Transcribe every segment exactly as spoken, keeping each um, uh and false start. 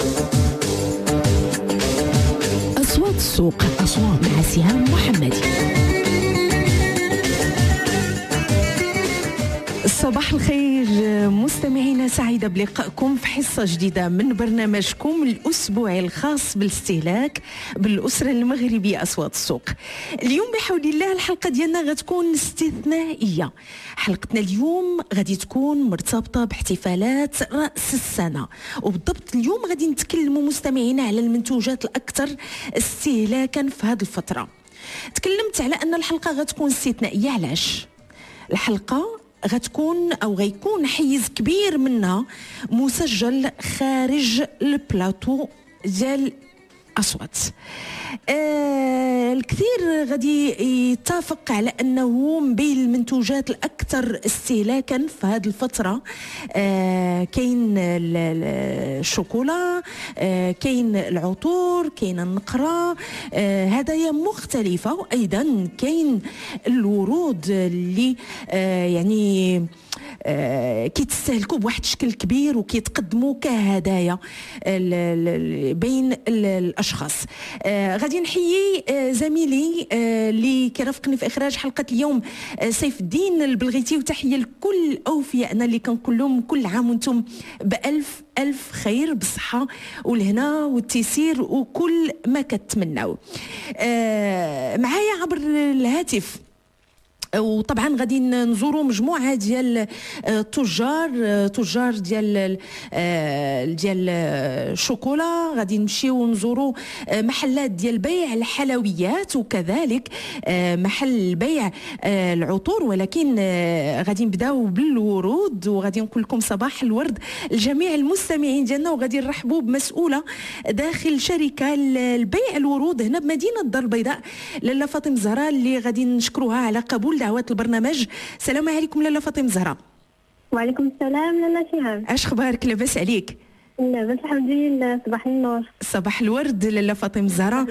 أصوات السوق، أصوات مع سهام محمدي. صباح الخير مستمعينا، سعيدة بلقائكم في حصة جديدة من برنامجكم الأسبوعي الخاص بالاستهلاك بالأسرة المغربية أصوات السوق. اليوم بحول الله الحلقة ديالنا غتكون استثنائية. حلقتنا اليوم غادي تكون مرتبطة باحتفالات رأس السنة، وبالضبط اليوم غادي نتكلموا مستمعينا على المنتوجات الأكثر استهلاكا في هذه الفترة. تكلمت على أن الحلقة غتكون استثنائية. علاش؟ الحلقة غتكون او غيكون حيز كبير منها مسجل خارج البلاطو ديال اصوات. آه الكثير غادي يتفق على انه من بين المنتوجات الاكثر استهلاكا في هذه الفتره آه كاين الشوكولا، آه كاين العطور، كاين النقره، آه هدايا مختلفه، وايضا كاين الورود اللي آه يعني آه كيتستهلكوا بواحد الشكل كبير وكيتقدموا كهدايا بين الاشخاص. آه غادي نحيي آه زميلي آه اللي كيرافقني في اخراج حلقه اليوم، آه سيف الدين البلغيتي، وتحيه لكل اوفيائنا اللي كنقول لهم كل عام وانتم بالف الف خير بالصحه والهنا والتيسير وكل ما كتمناو. آه معايا عبر الهاتف، وطبعا غادي نزوروا مجموعه ديال التجار تجار ديال ديال الشوكولا، غادي نمشيو نزوروا محلات ديال بيع الحلويات وكذلك محل بيع العطور، ولكن غادي نبداو بالورود. وغادي نقول لكم صباح الورد لجميع المستمعين ديالنا، وغادي نرحبوا بمسؤوله داخل شركه البيع الورود هنا بمدينه الدار البيضاء، لاله فاطمه الزهراء، اللي غادي نشكروها على قبول دعوات البرنامج. السلام عليكم لاله فاطمه الزهراء. وعليكم السلام لاله شهاب. اش اخبارك؟ لاباس عليك؟ لاباس الحمد لله. صباح النور. صباح الورد لاله فاطمه الزهراء.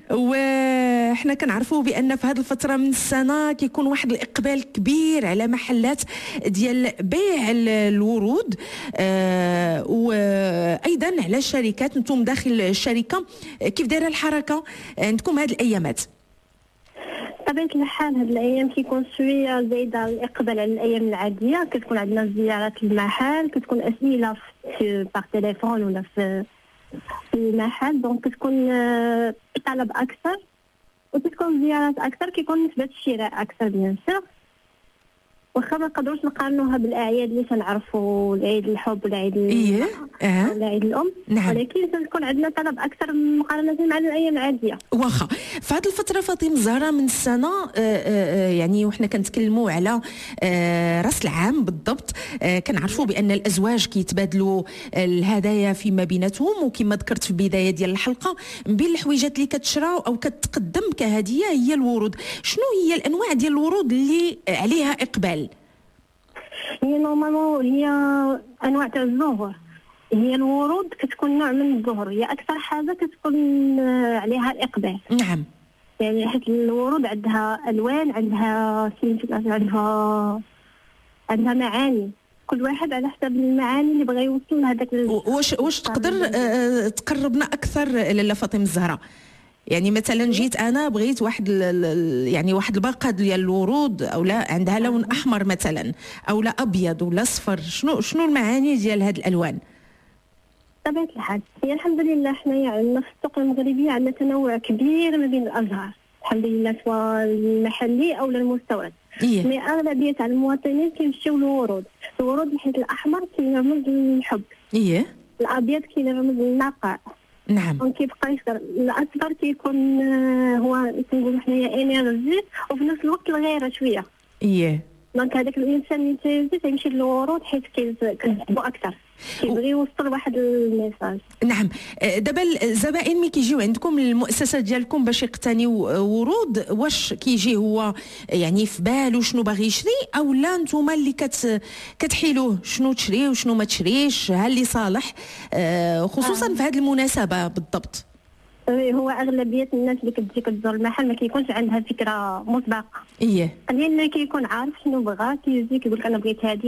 وحنا كنعرفوا بان في هذه الفتره من السنه كيكون واحد الاقبال كبير على محلات ديال بيع الورود، آه وايضا على الشركات. انتم داخل الشركه كيف دايره الحركه عندكم هذه الايامات؟ بطبيعة الحال هاد الأيام كيكون شوية زايدة الإقبال على الأيام العادية. كتكون عندنا زيارات للمحل، كتكون أسئلة في باغ تليفون ولا في المحل، دونك كتكون طلب أكثر وكتكون زيارات أكثر، كيكون نسبة الشراء أكثر بيان سور. واخا ما نقدروش نقارنوها بالاعياد اللي تنعرفوا، العيد الحب ولا عيد إيه؟ أه. ولا عيد الام، نعم. ولكن تكون عندنا طلب اكثر مقارنه مع الايام العاديه. واخا في هذه الفتره فاطمه الزهراء من السنه آآ آآ يعني وحنا كنتكلموا على راس العام بالضبط، كنعرفوا بان الازواج كيتبادلوا الهدايا فيما بيناتهم، وكما ذكرت في البدايه ديال الحلقه من بين الحويجات اللي كتشرى او كتقدم كهديه هي الورود. شنو هي الانواع ديال الورود اللي عليها اقبال؟ هي نورمالمون هي انواع تاع الزهور. هي الورود كتكون نوع من الزهر، هي اكثر حاجه كتكون عليها الاقبال. نعم. يعني حيت الورود عندها الوان، عندها عندها عندها معاني، كل واحد على حسب المعاني اللي بغى يوصل لهذاك. واش واش تقدر آه تقربنا اكثر لاله فاطمه الزهراء؟ يعني مثلا جيت انا بغيت واحد يعني واحد الباقه ديال الورود، او لا عندها لون احمر مثلا، او لا ابيض ولا اصفر، شنو شنو المعاني ديال هذه الالوان؟ طبيعة الحال هي الحمد لله حنايا عندنا في السوق المغربيه عندنا تنوع كبير ما بين الازهار الحمد لله، سواء المحلي او المستورد. إيه؟ مي اغلبيه تاع المواطنين كيمشيو للورود. الورود حيت الاحمر كيرمز للحب، ايه، الابيض كيرمز للنقاء، نعم، وكيبقى يصير الاصفر كيكون هو كنقولوا حنايا انرجي، وفي نفس الوقت الغيره شويه. ايه، دونك هذاك الانسان اللي تيجي تيمشي للورود حيت كيحبو اكثر، كيبغي يوصل واحد الميساج. نعم. دابا الزبائن ملي كيجيو عندكم المؤسسه ديالكم باش يقتنيو ورود، واش كيجي هو يعني في بالو شنو باغي يشري، او لا نتوما اللي كت كتحيلوه شنو تشري وشنو ما تشريش، ها اللي صالح خصوصا آه. في هذه المناسبه بالضبط؟ هو اغلبيه الناس اللي كتجي كتزور المحل ما كيكونش عندها فكره مسبقه. ايه، لان كيكون عارف شنو بغا، كيجي كيقول لك انا بغيت هذه هذه.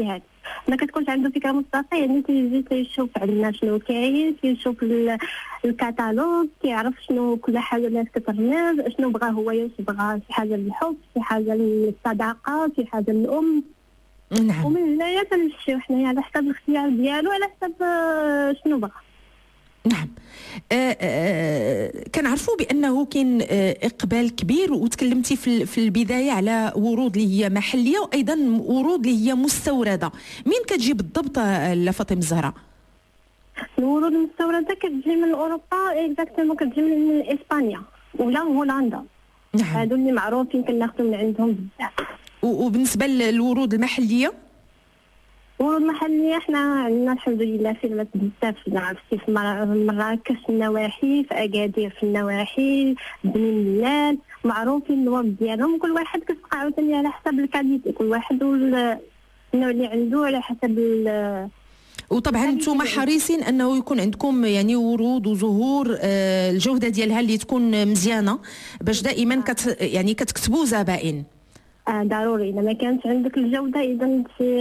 ما كتكونش عنده فكره مسبقه، يعني تيجي تيشوف عندنا شنو كاين، تيشوف الكتالوج، كيعرف شنو كل حاجه الناس كترمز، شنو بغا هو، واش بغا شي حاجه للحب، شي حاجه للصداقه، شي حاجه للام. نعم. ومن هنايا كنمشيو حنايا على حسب الاختيار ديالو، على حسب شنو بغا. نعم. آه آه كنعرفوا بانه كاين آه اقبال كبير، وتكلمتي في في البدايه على ورود اللي هي محليه وايضا ورود اللي هي مستورده. مين كتجي بالضبط لفاطمه الزهراء؟ الورود المستورده كتجي من اوروبا، اكزاكتومون كتجي من اسبانيا ولا هولندا. نعم. هادو اللي معروفين كناخذوا من عندهم بزاف. وبالنسبه للورود المحليه؟ ورود محليه حنا عندنا الحمد لله فيرمات بزاف، عرفتي في مراكش في النواحي، في اكادير في النواحي، بني ملال، معروفين الورد ديالهم. كل واحد كتبقى عاوتاني على حسب الكاليتي، كل واحد والنوع اللي عنده على حسب. وطبعا انتم حريصين انه يكون عندكم يعني ورود وزهور آه الجوده ديالها اللي تكون مزيانه، باش دائما كت يعني كتكتبوا زبائن. آه ضروري، اذا ما كانت عندك الجوده اذا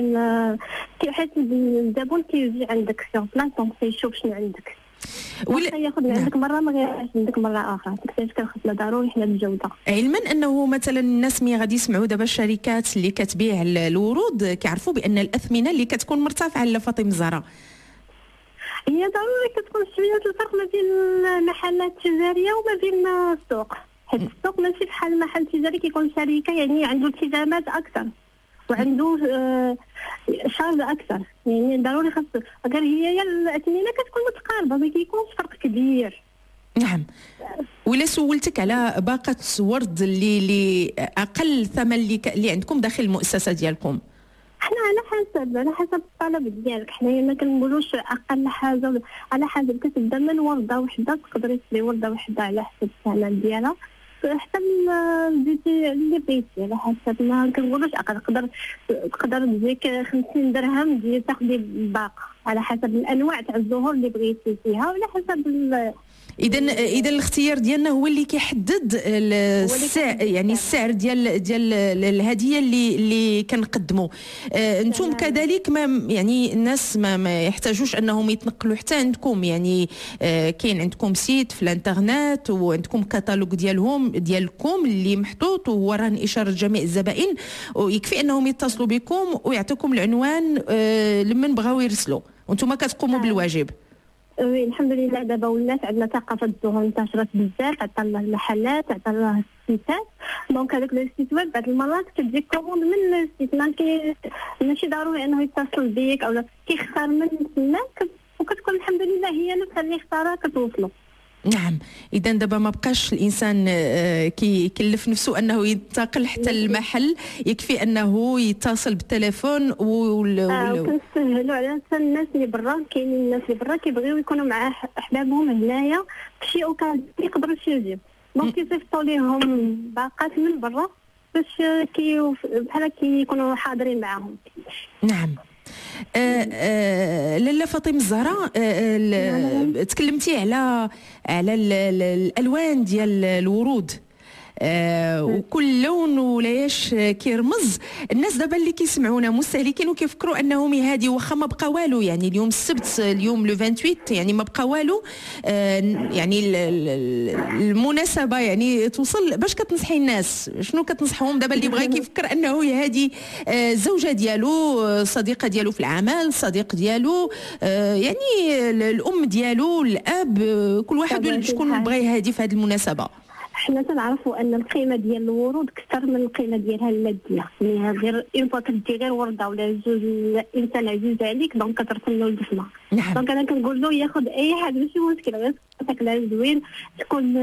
كي حيت الزبون كيجي عندك سيغ بلاص، دونك تيشوف شنو عندك، ولا ياخذ من عندك مره ما غيرجعش عندك مره اخرى. داكشي كنخصنا ضروري حنا الجوده. علما انه مثلا الناس ملي غادي يسمعوا دابا الشركات اللي كتبيع الورود كيعرفوا بان الاثمنه اللي كتكون مرتفعه لفاطمه الزهراء. هي ضروري كتكون شويه الفرق ما بين المحلات التجاريه وما بين السوق، حيت السوق ماشي بحال المحل التجاري كيكون شركه يعني عنده التزامات اكثر وعنده آه شارج اكثر، يعني ضروري خاص غير هي الاثمنه كتكون متقاربه، ما كيكونش فرق كبير. نعم. ولا سولتك على باقه ورد اللي اللي اقل ثمن اللي, اللي عندكم داخل المؤسسه ديالكم؟ حنا على حسب على حسب الطلب ديالك، حنايا ما كنقولوش اقل حاجه، على حسب كتبدا من ورده وحده، تقدري تشري ورده وحده على حسب الثمن ديالها، حتى البيتي اللي بغيتي على حسب. ما كنقولوش اقل، تقدر تقدر تجيك خمسين درهم ديال تاخدي الباقه على حسب الانواع تاع الزهور اللي بغيتي فيها، وعلى حسب. اذا اذا الاختيار ديالنا هو اللي كيحدد السعر، يعني السعر ديال ديال الهديه اللي اللي كنقدموا. آه انتم كذلك ما يعني الناس ما, ما يحتاجوش انهم يتنقلوا حتى عندكم، يعني آه كاين عندكم سيت في الانترنت وعندكم كتالوج ديالهم ديالكم اللي محطوط وهو رهن اشاره جميع الزبائن، ويكفي انهم يتصلوا بكم ويعطيكم العنوان آه لمن بغاو يرسلوا وانتم كتقوموا بالواجب. وي الحمد لله دابا ولات عندنا ثقافه الزهور انتشرت بزاف، عطا الله المحلات، عطا الله السيتات، دونك هذاك السيت ويب بعض المرات كتجيك كوموند من السيت، ماشي ضروري انه يتصل بيك او كيختار من تماك، وكتكون الحمد لله هي نفسها اللي اختارها كتوصلوا. نعم. اذا دابا ما بقاش الانسان كيكلف نفسه انه ينتقل حتى المحل، يكفي انه يتصل بالتليفون و اه وكنسهلوا على الناس اللي برا. كاينين الناس اللي برا كيبغيو يكونوا مع احبابهم هنايا في شي اوكازيون يقدروا يجيو، دونك كيصيفطوا ليهم باقات من برا باش كي بحال كيكونوا حاضرين معاهم. نعم. آه آه لاله فاطمه الزهراء، آه تكلمتي على على الالوان ديال الورود، آه وكل لون ولاش كيرمز. الناس دابا اللي كيسمعونا مستهلكين وكيفكروا انهم هادي واخا ما بقى والو، يعني اليوم السبت، اليوم لو ثمانية وعشرين يعني ما بقى والو، آه يعني المناسبه يعني توصل. باش كتنصحي الناس؟ شنو كتنصحهم دابا اللي بغى كيفكر انه هادي آه الزوجه ديالو، الصديقه ديالو في العمل، الصديق ديالو، آه يعني الام ديالو، الاب، كل واحد شكون بغى يهادي في هذه المناسبه؟ حنا تنعرفوا ان القيمه ديال الورود اكثر من القيمه ديالها الماديه، يعني غير اون فوا كدير غير ورده ولا جوج الانسان عزيز عليك دونك كترسل له الدفمه. نعم. دونك انا كنقول له ياخذ اي حاجه ماشي مشكل، غير شكلها زوين، تكون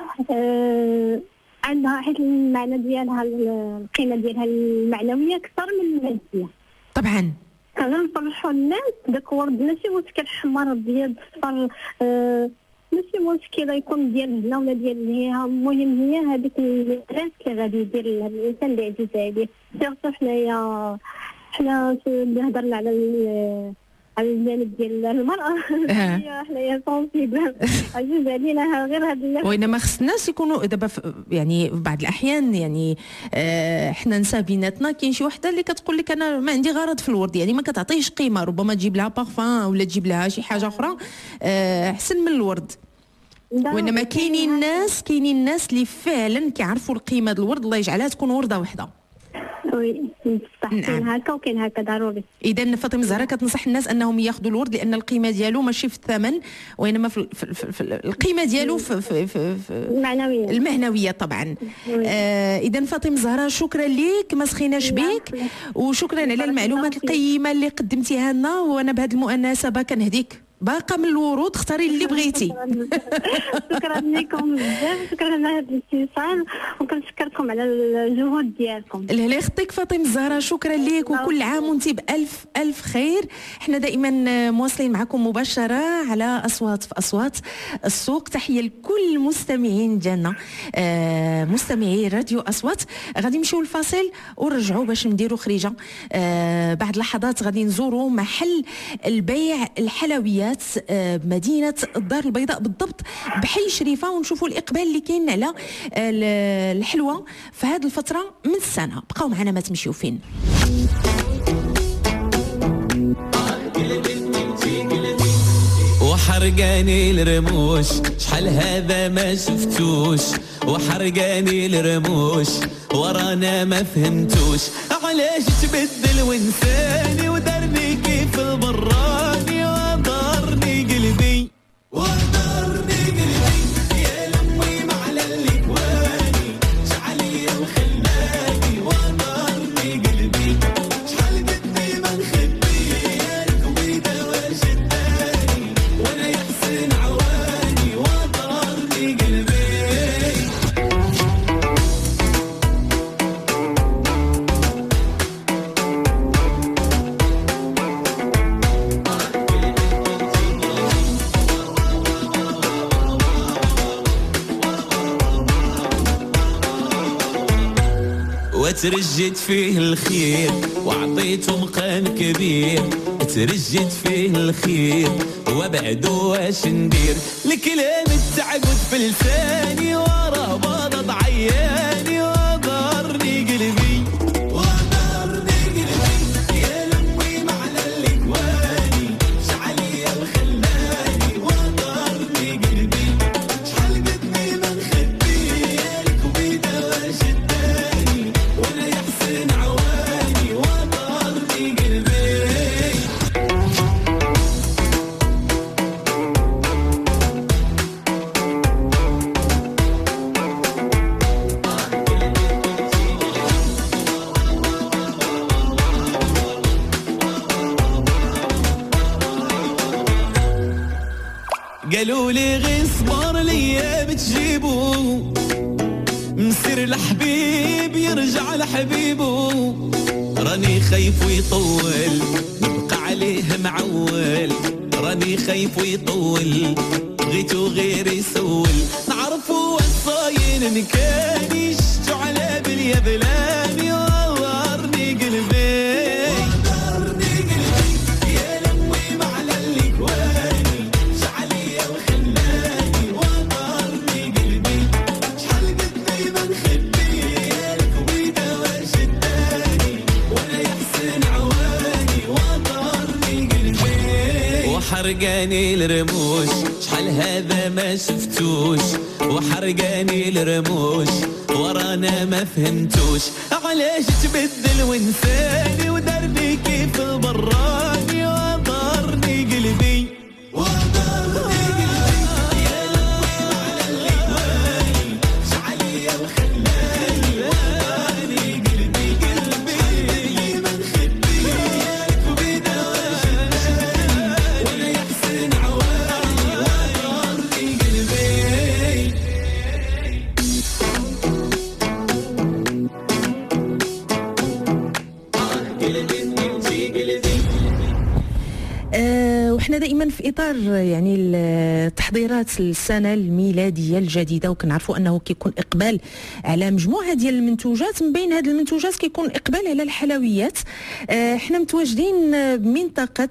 آه عندها حيت المعنى ديالها، القيمه ديالها المعنويه اكثر من الماديه. طبعا كنفرحوا الناس داك ورد ماشي مشكل حمر ابيض صفر، آه ماشي مشكله يكون ديال هنا ولا ديال هنا، المهم هي هذيك الناس اللي غادي يدير الانسان اللي عزيز عليه. سيرتو حنايا حنا اللي هضرنا على على الجانب ديال المرأة هي حنايا سونسيبل عزيز علينا غير هذا. وإنما خص الناس يكونوا دابا يعني بعض الأحيان يعني آه حنا نساء بيناتنا كاين شي وحده اللي كتقول لك أنا ما عندي غرض في الورد، يعني ما كتعطيهش قيمة، ربما تجيب لها بارفان ولا تجيب لها شي حاجة أخرى آه أحسن من الورد. وإنما كاينين الناس كاينين الناس اللي فعلا كيعرفوا القيمة ديال الورد، الله يجعلها تكون وردة وحدة. وي صح، كاين هكا وكاين هكا ضروري. اذا فاطمه الزهراء كتنصح الناس انهم ياخذوا الورد لان القيمه ديالو ماشي في الثمن وانما في, في, في, في القيمه ديالو في, في, في, في المعنويه المعنويه طبعا. آه اذا فاطمه الزهراء شكرا لك، ما سخيناش بك، وشكرا على المعلومات القيمه اللي قدمتيها لنا. وانا بهذه المناسبه كنهديك باقه من الورود، اختاري اللي بغيتي. شكرا لكم بزاف، شكرا على هذا الاتصال وكنشكركم على الجهود ديالكم. الله يخطيك فاطمه الزهراء، شكرا لك وكل عام وانت بالف الف خير. احنا دائما مواصلين معكم مباشره على اصوات في اصوات السوق. تحيه لكل المستمعين ديالنا آه مستمعي راديو اصوات. غادي نمشيو للفاصل ونرجعوا باش نديروا خريجه. آه بعد لحظات غادي نزوروا محل البيع الحلويات بمدينة الدار البيضاء بالضبط بحي شريفة، ونشوفوا الإقبال اللي كاين على الحلوى في هذه الفترة من السنة. بقاو معنا ما تمشيو فين. وحرقاني الرموش شحال هذا ما شفتوش، وحرقاني الرموش ورانا ما فهمتوش علاش تبدل وانساني ودارني كيف البراني وضرني قلبي وضرني قلبي يا لمي معلى الكواني شعلي وخلاني وضرني قلبي شحال بدي ما نخبي ياك ويدا وشداني وانا يحسن عواني وضرني قلبي. وترجت فيه الخير وعطيته مقام كبير، ترجت فيه الخير وبعدو واش ندير، الكلام التعقد في لساني وراه بضض عياني وضرني قلبي وضرني قلبي يا لمي معلى الكواني شعلي وخلاني وضرني قلبي شحال بدني ما نخبي ياك وبيدا وشداني وانا يحسن عواني وضرني قلبي. قالوا لي غير صبر ليا بتجيبو مسير الحبيب يرجع لحبيبو، راني خايف ويطول نبقى عليه معول، راني خايف ويطول بغيتو غير يسول، نعرفو وصاين نكاني شتو على بليا بلاني وضرني قلبي وضرني قلبي يا لمي معلى الكواني شعلي وخلاني وضرني قلبي شحال بدني ما نخبي ياك ويدا وشداني وانا يحسن عواني وضرني قلبي. وحرقاني الرموش شحال هذا ما شفتوش، وحرقاني الرموش ورانا ما فهمتوش علاش تبدل وانساني ودارني كيف البراني وضرني قلبي وضرني قلبي يا لمي معلى الكواني شعلي وخلاني وضرني قلبي قلبي ما نخبي ياك وبيدا وشداني وانا يحسن عواني وضرني قلبي. قلبي انتي قلبي اطار يعني التحضيرات السنه الميلاديه الجديده، وكنعرفوا انه كيكون اقبال على مجموعه ديال المنتوجات، من بين هذه المنتوجات كيكون اقبال على الحلويات. احنا متواجدين بمنطقه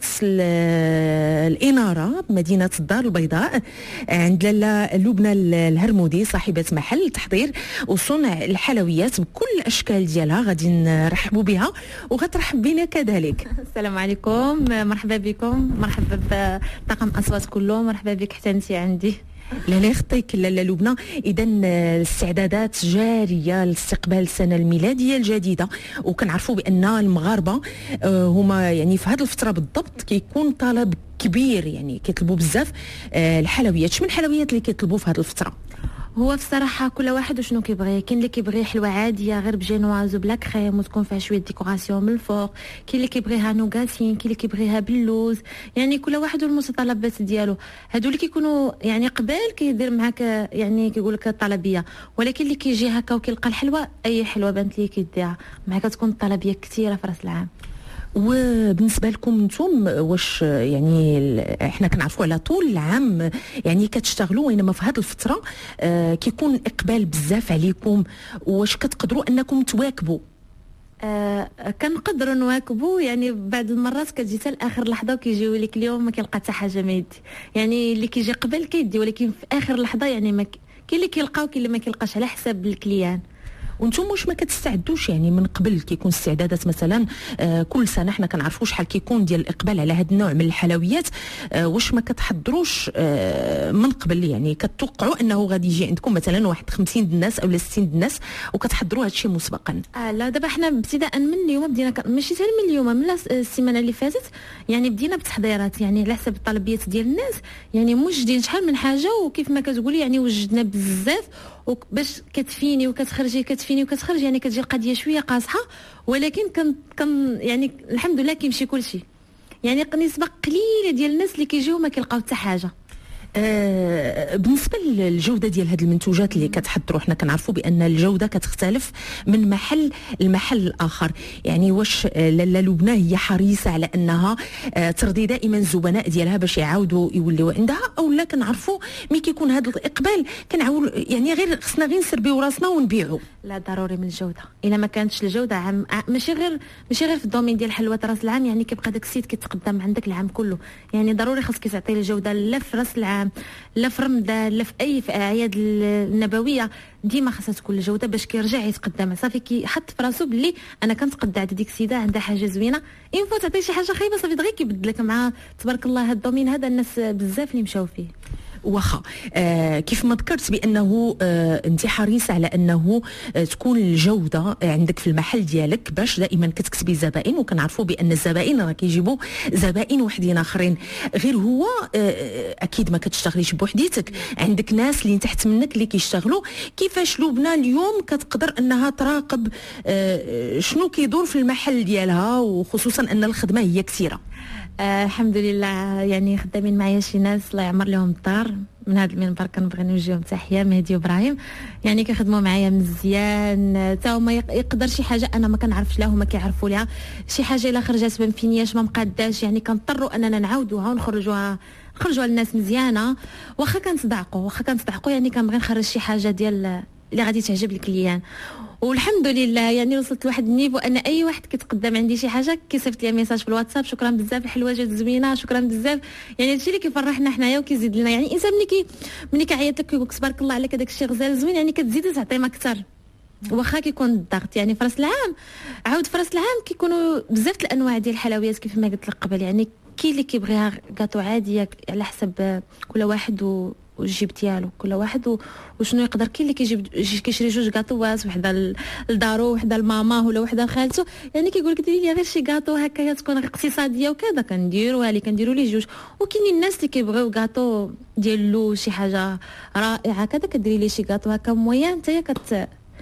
الاناره بمدينه الدار البيضاء عند لاله لبنى الهرمودي صاحبه محل تحضير وصنع الحلويات بكل الاشكال ديالها. غادي نرحبوا بها وغترحب بنا كذلك. السلام عليكم، مرحبا بكم، مرحبا بطاقم اصوات كله، مرحبا بك حتى انت عندي. لا لا يخطيك لاله لبنى. اذا الاستعدادات جاريه لاستقبال السنه الميلاديه الجديده، وكنعرفوا بان المغاربه هما يعني في هذه الفتره بالضبط كيكون طلب كبير، يعني كيطلبوا بزاف الحلويات. شمن الحلويات اللي كيطلبوا في هذه الفتره؟ هو بصراحه كل واحد وشنو كيبغي. كاين اللي كيبغي حلوه عاديه غير بجينواز وبلا كريم وتكون فيها شويه ديكوراسيون من الفوق، كاين اللي كيبغيها نوغاتين، كاين اللي كيبغيها باللوز، يعني كل واحد والمتطلبات ديالو. هادو اللي كيكونوا يعني قبل كيدير معاك يعني كيقول لك الطلبيه، ولكن اللي كيجي هكا وكيلقى الحلوه اي حلوه بانت ليه كيديها معاك، تكون الطلبيه كثيره في راس العام. وبالنسبه لكم انتم واش يعني احنا كنعرفوا على طول العام يعني كتشتغلوا، وانما في هذه الفتره آه كيكون اقبال بزاف عليكم، واش كتقدروا انكم تواكبوا؟ آه كنقدروا نواكبوا، يعني بعض المرات كتجي حتى لاخر لحظه وكيجيو لك اليوم ما كيلقى حتى حاجه ما يدي، يعني اللي كيجي قبل كيدي، ولكن في اخر لحظه يعني ما كاين اللي كيلقى وكاين اللي ما كيلقاش على حسب الكليان. وانتم واش ما كتستعدوش يعني من قبل؟ كيكون استعدادات مثلا آه كل سنه حنا كنعرفوا شحال كيكون ديال الاقبال على هذا النوع من الحلويات، آه واش ما كتحضروش آه من قبل؟ يعني كتوقعوا انه غادي يجي عندكم مثلا واحد خمسين الناس او ستين الناس وكتحضروا هذا الشيء مسبقا؟ اه لا دابا حنا ابتداء من اليوم بدينا ك... ماشي حتى من اليوم، من السيمانه اللي فاتت يعني بدينا بالتحضيرات، يعني على حسب الطلبيات ديال الناس، يعني موجدين شحال من حاجه، وكيف ما كتقولي يعني وجدنا بزاف باش كتفيني وكتخرجي كتفيني وكتخرج، يعني كتجي القضيه شويه قاصحه، ولكن كن كن يعني الحمد لله كيمشي كلشي، يعني نسبه قليله ديال الناس اللي كيجيو ما كيلقاو حتى حاجه. آه بالنسبه للجوده ديال هذه المنتوجات اللي كتحضروا، حنا كنعرفوا بان الجوده كتختلف من محل لمحل الاخر، يعني واش لاله لبنى هي حريصه على انها آه ترضي دائما الزبناء ديالها باش يعاودوا يوليو عندها، او لا كنعرفوا ملي كيكون هذا الاقبال كنعاول يعني غير خصنا غير نسربيو راسنا ونبيعوا؟ لا ضروري من الجوده، الا ما كانتش الجوده عام ماشي غير ماشي غير في الدومين ديال حلوه راس العام، يعني كيبقى داك السيد كيتقدم عندك العام كله، يعني ضروري خاصك تعطي الجوده لا في راس العام لا في رمضان لا في اي في اعياد النبويه، ديما خاصها تكون الجوده باش كيرجع يتقدم صافي كيحط في راسو باللي انا كنتقدى عند ديك السيده عندها حاجه زوينه، ان فوا تعطي شي حاجه خايبه صافي دغيا كيبدلك مع تبارك الله. هذا الدومين هذا الناس بزاف اللي مشاو فيه. واخا آه كيف ما ذكرت بانه آه انت حريصه على انه آه تكون الجوده عندك في المحل ديالك باش دائما كتكسبي زبائن، وكنعرفوا بان الزبائن راه كيجيبوا زبائن وحدين اخرين، غير هو آه اكيد ما كتشتغليش بوحديتك، عندك ناس اللي تحت منك اللي كيشتغلوا. كيفاش لبنى اليوم كتقدر انها تراقب آه شنو كيدور في المحل ديالها، وخصوصا ان الخدمه هي كثيره؟ آه الحمد لله، يعني خدامين معايا شي ناس الله يعمر لهم الدار، من هذا المنبر كنبغي نوجههم تحيه، مهدي وابراهيم، يعني كيخدموا معايا مزيان، حتى هما يقدر شي حاجه انا ما كنعرفش لها هما كيعرفوا ليها، شي حاجه الا خرجت ما مفينياش ما مقاداش يعني كنضطروا اننا نعاودوها ونخرجوها نخرجوها للناس مزيانه، واخا كنصدعقوا واخا كنصدعقوا يعني كنبغي نخرج شي حاجه ديال اللي غادي تعجب الكليان. والحمد لله يعني وصلت لواحد النيفو ان اي واحد كيتقدم عندي شي حاجه كيصيفط لي ميساج في الواتساب شكرا بزاف الحلوه جات زوينه شكرا بزاف، يعني هادشي اللي كيفرحنا حنايا وكيزيد لنا، يعني الانسان ملي كي ملي كيعيط لك كيقول تبارك الله عليك هذاك الشيء غزال زوين يعني كتزيد تعطي ما اكثر، واخا كيكون الضغط يعني في راس العام. عاود في راس العام كيكونوا بزاف الانواع ديال الحلويات كيف ما قلت لك قبل، يعني كاين اللي كيبغيها كاطو عاديه على حسب كل واحد و والجيب ديالو كل واحد وشنو يقدر، كاين اللي كيجيب كيشري جوج كاطوات وحده لدارو وحده لماما ولا وحده لخالته، يعني كيقول لك ديري لي غير شي كاطو هكايا تكون اقتصاديه وكذا كنديروها لي كنديروا لي جوج، وكاين الناس اللي كيبغيو كاطو ديال لو شي حاجه رائعه كذا كديري لي شي كاطو هكا مويان نتايا كت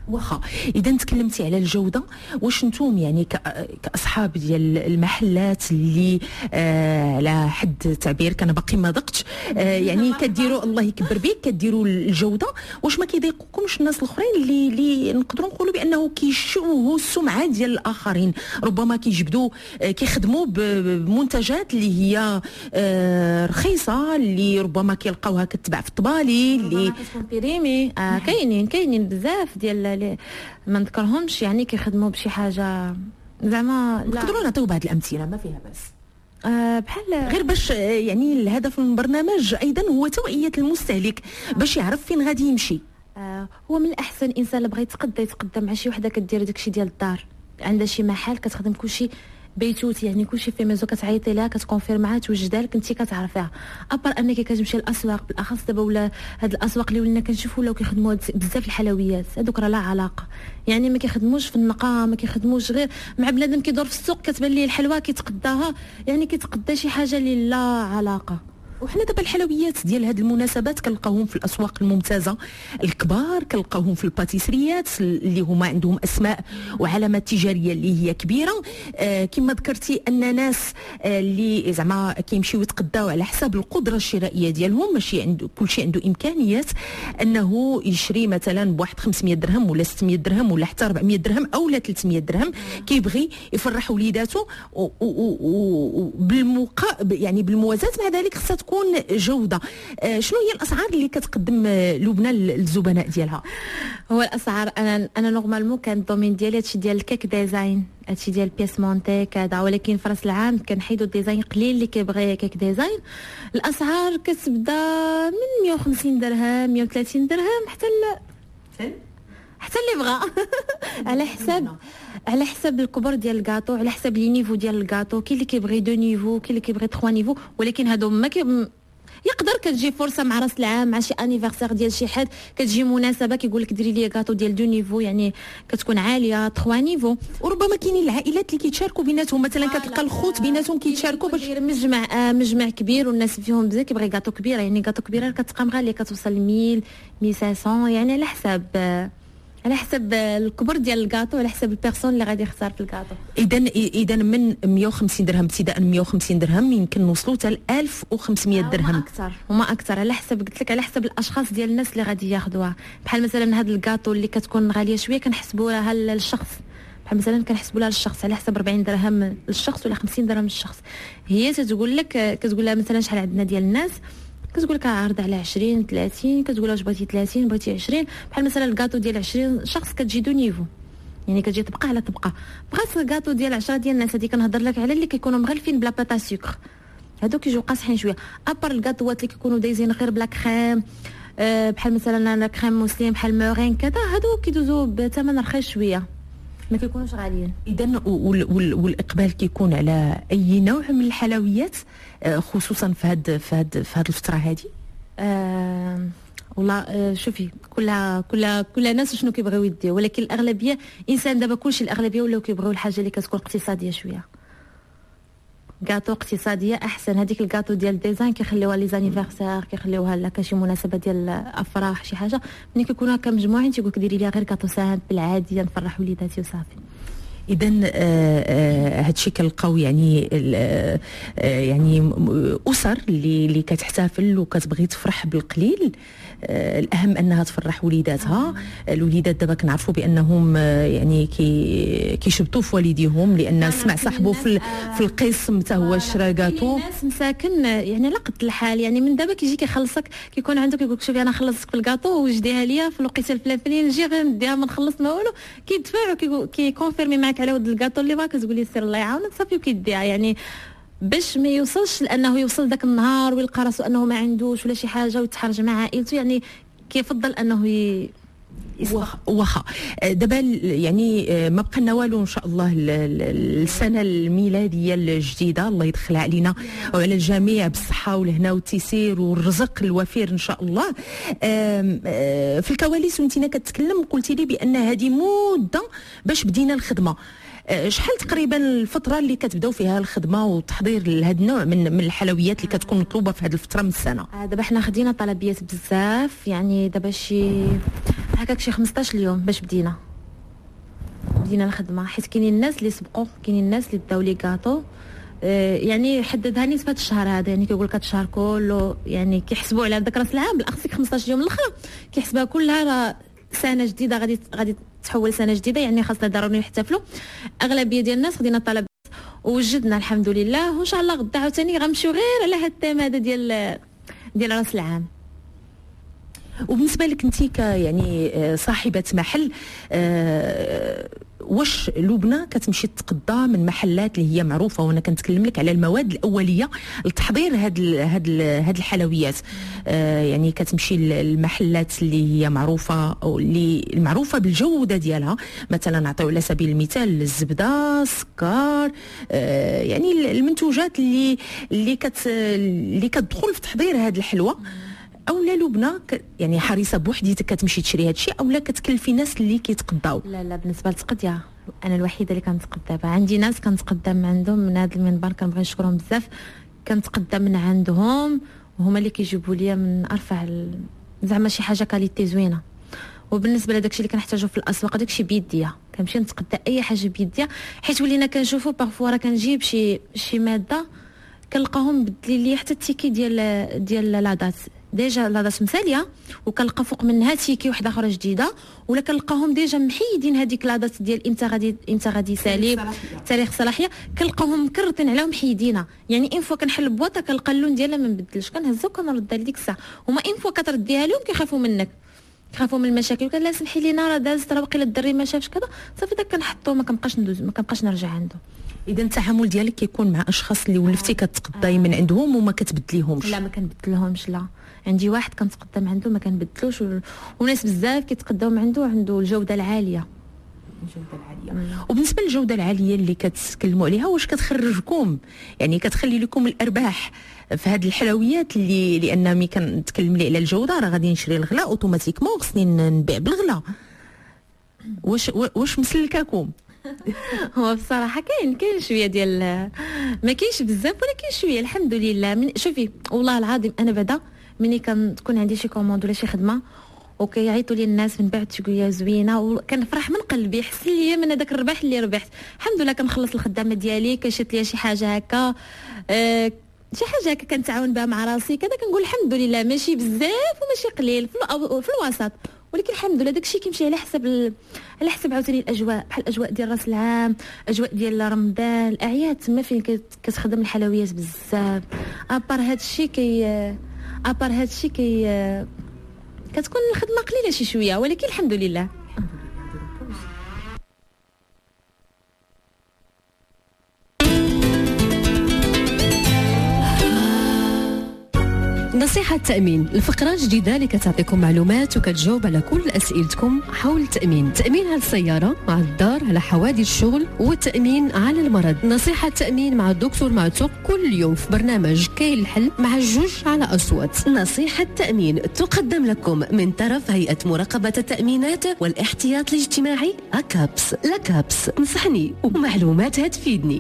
واخا اذا تكلمتي على الجوده، واش نتوم يعني كاصحاب ديال المحلات اللي آه على حد التعبير كان باقي ما ذقتش آه يعني كديروا الله يكبر بك كديروا الجوده، واش ما كيضايقكمش الناس الاخرين اللي اللي نقدروا نقولوا بانه كيشوهوا السمعه ديال الاخرين، ربما كيجبدوا آه كيخدموا بمنتجات اللي هي آه رخيصه، اللي ربما كيلقاوها كتباع في الطبالي اللي بيريمي آه كاينين كاينين بزاف ديال ما نذكرهمش يعني كيخدموا بشي حاجه زعما. نقدروا نعطيو بعض الامثله ما فيها بس آه بحال غير باش يعني الهدف من البرنامج ايضا هو توعيه المستهلك باش يعرف فين غادي يمشي. آه هو من الاحسن الانسان اللي بغى يتقدى يتقدى مع شي وحده كدير داكشي ديال الدار، عندها شي محل كتخدم كلشي بيتوتي يعني كلشي في ميزو، كتعيطي لها كتكونفير معها توجدها لك انت كتعرفيها. ابر انك كتمشي للاسواق بالاخص دابا ولا هاد الاسواق اللي ولينا كنشوفوا ولاو كيخدموا بزاف الحلويات هذوك راه لا علاقه، يعني ما كيخدموش في النقا، ما كيخدموش غير مع بنادم كيدور في السوق كتبان ليه الحلوه كيتقداها، يعني كيتقدى شي حاجه اللي لا علاقه. وحنا دابا الحلويات ديال هاد المناسبات كنلقاوهم في الاسواق الممتازه الكبار، كنلقاوهم في الباتيسريات اللي هما عندهم اسماء وعلامات تجاريه اللي هي كبيره. آه كما ذكرتي ان ناس آه اللي زعما كيمشيو يتقداو على حساب القدره الشرائيه ديالهم، ماشي عنده كلشي عنده امكانيات انه يشري مثلا بواحد خمسمية درهم ولا ستمية درهم ولا حتى أربعمية درهم او لا ثلاثمية درهم، كيبغي يفرح وليداته وبالمقابل يعني بالموازاه مع ذلك خصها تكون جوده. آه شنو هي الاسعار اللي كتقدم لبنى للزبناء ديالها؟ هو الاسعار انا انا نورمالمون كان الدومين ديالي هادشي ديال الكيك ديزاين، هادشي ديال بيس مونتي كذا، ولكن في راس العام كنحيدوا الديزاين قليل اللي كيبغي كيك ديزاين. الاسعار كتبدا من مية وخمسين درهم مية وثلاثين درهم حتى ل... حتى اللي بغى على حساب على حساب الكبر ديال الكاطو، على حساب لي نيفو ديال الكاطو. كاين اللي كيبغي دو نيفو، كاين اللي كيبغي ثلاثة نيفو، ولكن هادو ما كي يقدر كتجي فرصه مع راس العام مع شي انيفرسير ديال شي حد، كتجي مناسبه كيقول لك ديري لي كاطو ديال دو نيفو، يعني كتكون عاليه ثلاثة نيفو. وربما كاينين العائلات اللي كيتشاركوا بيناتهم، مثلا كتلقى الخوت بيناتهم كيتشاركوا باش يدير مجمع آه مجمع كبير والناس فيهم بزاف كيبغي كاطو كبيره، يعني كاطو كبيره كتقام غاليه كتوصل مية مية وخمسمية، يعني على حساب آه على حسب الكبر ديال الكاطو، على حسب البيرسون اللي غادي يختار في الكاطو. اذا اذا من مية وخمسين درهم ابتداء مية وخمسين درهم يمكن نوصلوا حتى ل ألف وخمسمية درهم. هما اكثر هما اكثر على حسب قلت لك على حسب الاشخاص ديال الناس اللي غادي ياخذوها. بحال مثلا هذا الكاطو اللي كتكون غاليه شويه كنحسبوا لها للشخص، بحال مثلا كنحسبوا لها للشخص على حسب أربعين درهم للشخص ولا خمسين درهم للشخص. هي تتقول لك كتقول لها مثلا شحال عندنا ديال الناس، كتقول لك عرض على عشرين ثلاثين، كتقول واش بغيتي ثلاثين بغيتي عشرين. بحال مثلا الكاطو ديال عشرين شخص كتجي دو نيفو، يعني كتجي طبقه على طبقه. بغات الكاطو ديال عشرة ديال الناس هذيك كنهضر لك على اللي كيكونوا مغلفين بلا باتا سكر، هادو كيجيو قاصحين شويه. ابر الكاطوات اللي كيكونوا دايزين غير بلا كريم أه بحال مثلا كريم مسلم بحال مورين كذا، هادو كيدوزوا بثمن رخيص شويه ما كيكونوش غاليين. اذا والاقبال كيكون على اي نوع من الحلويات خصوصا في هاد في هاد في هاد الفتره هذه؟ آه والله آه شوفي كل كل كل ناس شنو كيبغيو يديو، ولكن الاغلبيه انسان دابا كلشي الاغلبيه ولاو كيبغيو الحاجه اللي كتكون اقتصاديه شويه. كاطو اقتصاديه احسن، هذيك الكاطو ديال ديزاين كيخليوها لي زانيفرسير، كيخليوها لك شي مناسبه ديال افراح شي حاجه، ملي كيكونوا هكا مجموعين تيقول لك ديري لي غير كاطو ساهل بالعاديه نفرح وليداتي وصافي. اذا هادشي كنلقاو يعني آه يعني اسر اللي اللي كتحتفل وكتبغي تفرح بالقليل، آه الاهم انها تفرح وليداتها. الوليدات دابا كنعرفوا بانهم آه يعني كي كيشبطوا في والديهم، لان سمع صاحبه في في القسم حتى هو شرا كاطو. الناس مساكن يعني لقد الحال، يعني من دابا كيجي كيخلصك كيكون عنده كيقول لك شوفي انا خلصتك في الكاطو وجديها ليا في الوقيته الفلانيه، نجي غير نديها ما نخلص ما والو، كيدفع وكيكونفيرمي معك على ود الكاطو اللي بغا، كتقول لي سير الله يعاونك صافي وكيديها، يعني باش ما يوصلش لانه يوصل ذاك النهار ويلقى راسو انه ما عندوش ولا شي حاجه ويتحرج مع عائلته، يعني كيفضل انه ي... واخا دابا يعني ما بقى لنا والو ان شاء الله السنه الميلاديه الجديده، الله يدخلها علينا وعلى الجميع بالصحه والهنا والتيسير والرزق الوفير ان شاء الله. في الكواليس وانتينا كتكلم قلتي لي بان هذه مده باش بدينا الخدمه، شحال تقريبا الفتره اللي كتبداو فيها الخدمه والتحضير لهذا النوع من من الحلويات اللي كتكون مطلوبه في هذه الفتره من السنه؟ دابا حنا خدينا طلبيات بزاف، يعني دابا شي هكاك شي خمسطاش اليوم باش بدينا بدينا الخدمه، حيت كاينين الناس اللي سبقوا، كاينين الناس اللي داو لي كاطو. آه يعني حددها نيت في هذا الشهر هذا، يعني كيقول لك هذا الشهر كله يعني كيحسبوا على داك راس العام، بالاخص خمسطاش يوم الاخرى كيحسبها كلها راه سنه جديده غادي غادي تحول سنه جديده، يعني خاصنا ضروري نحتفلوا. اغلبيه ديال الناس خدينا الطلب ووجدنا الحمد لله، وان شاء الله غدا عاوتاني غنمشيو غير على هذا التيم هذا ديال ديال راس العام. وبالنسبه لك انت ك يعني صاحبه محل، أه واش لبنى كتمشي تتقضى من محلات اللي هي معروفه، وانا كنتكلم لك على المواد الاوليه لتحضير هاد ال هاد ال هاد الحلويات، أه يعني كتمشي المحلات اللي هي معروفه او اللي المعروفه بالجوده ديالها، مثلا نعطيو على سبيل المثال الزبده، السكر، أه يعني المنتوجات اللي اللي كت اللي كتدخل في تحضير هاد الحلوى، او لا لبنى يعني حريصه بوحديتك كتمشي تشري هادشي، او لا كتكلفي ناس اللي كيتقداو؟ لا لا بالنسبه للتقديه انا الوحيده اللي كنتقدى. عندي ناس كنتقدم عندهم من هذا المنبر، كنبغي نشكرهم بزاف، كنتقدم من عندهم وهما اللي كيجيبوا لي من ارفع ال... زعما شي حاجه كاليتي زوينه. وبالنسبه لداكشي اللي كنحتاجو في الاسواق داكشي بيديا، كنمشي نتقدى اي حاجه بيديا، حيت ولينا كنشوفوا بارفوا راه كنجيب شي شي ماده كنلقاهم بدلي لي حتى التيكي ديال ديال لادات ديجا لادات مساليه، وكنلقى فوق منها تيكي وحده اخرى جديده، ولا كنلقاهم ديجا محيدين هذيك لادات ديال امتى غادي امتى غادي سالي تاريخ صلاحيه، كنلقاهم مكرطين عليهم محيدينها. يعني ان فوا كنحل بواطه كنلقى اللون ديالها ما مبدلش، كنهزو كنردها لديك الساعه، هما ان فوا كترديها لهم كيخافوا منك، كيخافوا من المشاكل، وكان لا سمحي لينا راه دازت راه باقي الدري ما شافش كذا، صافي داك كنحطو ما كنبقاش ندوز ما كنبقاش نرجع عنده. اذا التعامل ديالك كيكون مع اشخاص اللي ولفتي كتقضاي من عندهم وما كتبدليهمش؟ لا ما كنبدلهمش، لا عندي واحد كنتقدم عنده ما كنبدلوش، و... وناس بزاف كيتقداو من عنده، عنده الجوده العاليه. الجوده العاليه. وبالنسبه للجوده العاليه اللي كتكلموا عليها، واش كتخرجكم يعني كتخلي لكم الارباح في هذه الحلويات اللي لان ملي كنتكلم لي على الجوده راه غادي نشري الغلا اوتوماتيكمون خصني نبيع بالغلا، واش واش مسلكاكم؟ هو بصراحه كاين كاين شويه ديال ما كاينش بزاف ولكن شويه الحمد لله. من شوفي والله العظيم انا بعدا ملي كنكون عندي شي كوموند ولا شي خدمه وكيعيطوا لي الناس من بعد تقول لي زوينه، وكنفرح من قلبي، حس لي من هذاك الربح اللي ربحت الحمد لله. كنخلص الخدامه ديالي كنشد ليا شي حاجه هكا، أه شي حاجه هكا كنتعاون بها مع راسي كذا، كنقول الحمد لله ماشي بزاف وماشي قليل في, في الوسط، ولكن الحمد لله داكشي كيمشي على حسب ال... على حسب عاوتاني الاجواء، بحال الاجواء ديال راس العام، اجواء ديال رمضان، الاعياد تما فين كتخدم الحلويات بزاف. ابار هادشي كي ابار هادشي كي كتكون الخدمه قليله شي شويه، ولكن الحمد لله. نصيحة تأمين، الفقرة جديدة اللي كتعطيكم معلومات وكتجاوب على كل أسئلتكم حول التأمين. تأمين على السيارة، على الدار، على حوادث الشغل، والتأمين على المرض. نصيحة تأمين مع الدكتور معتوق كل يوم في برنامج كاين الحل مع جوج على أصوات. نصيحة تأمين تقدم لكم من طرف هيئة مراقبة التأمينات والاحتياط الاجتماعي أكابس. لكابس نصحني ومعلوماتها تفيدني.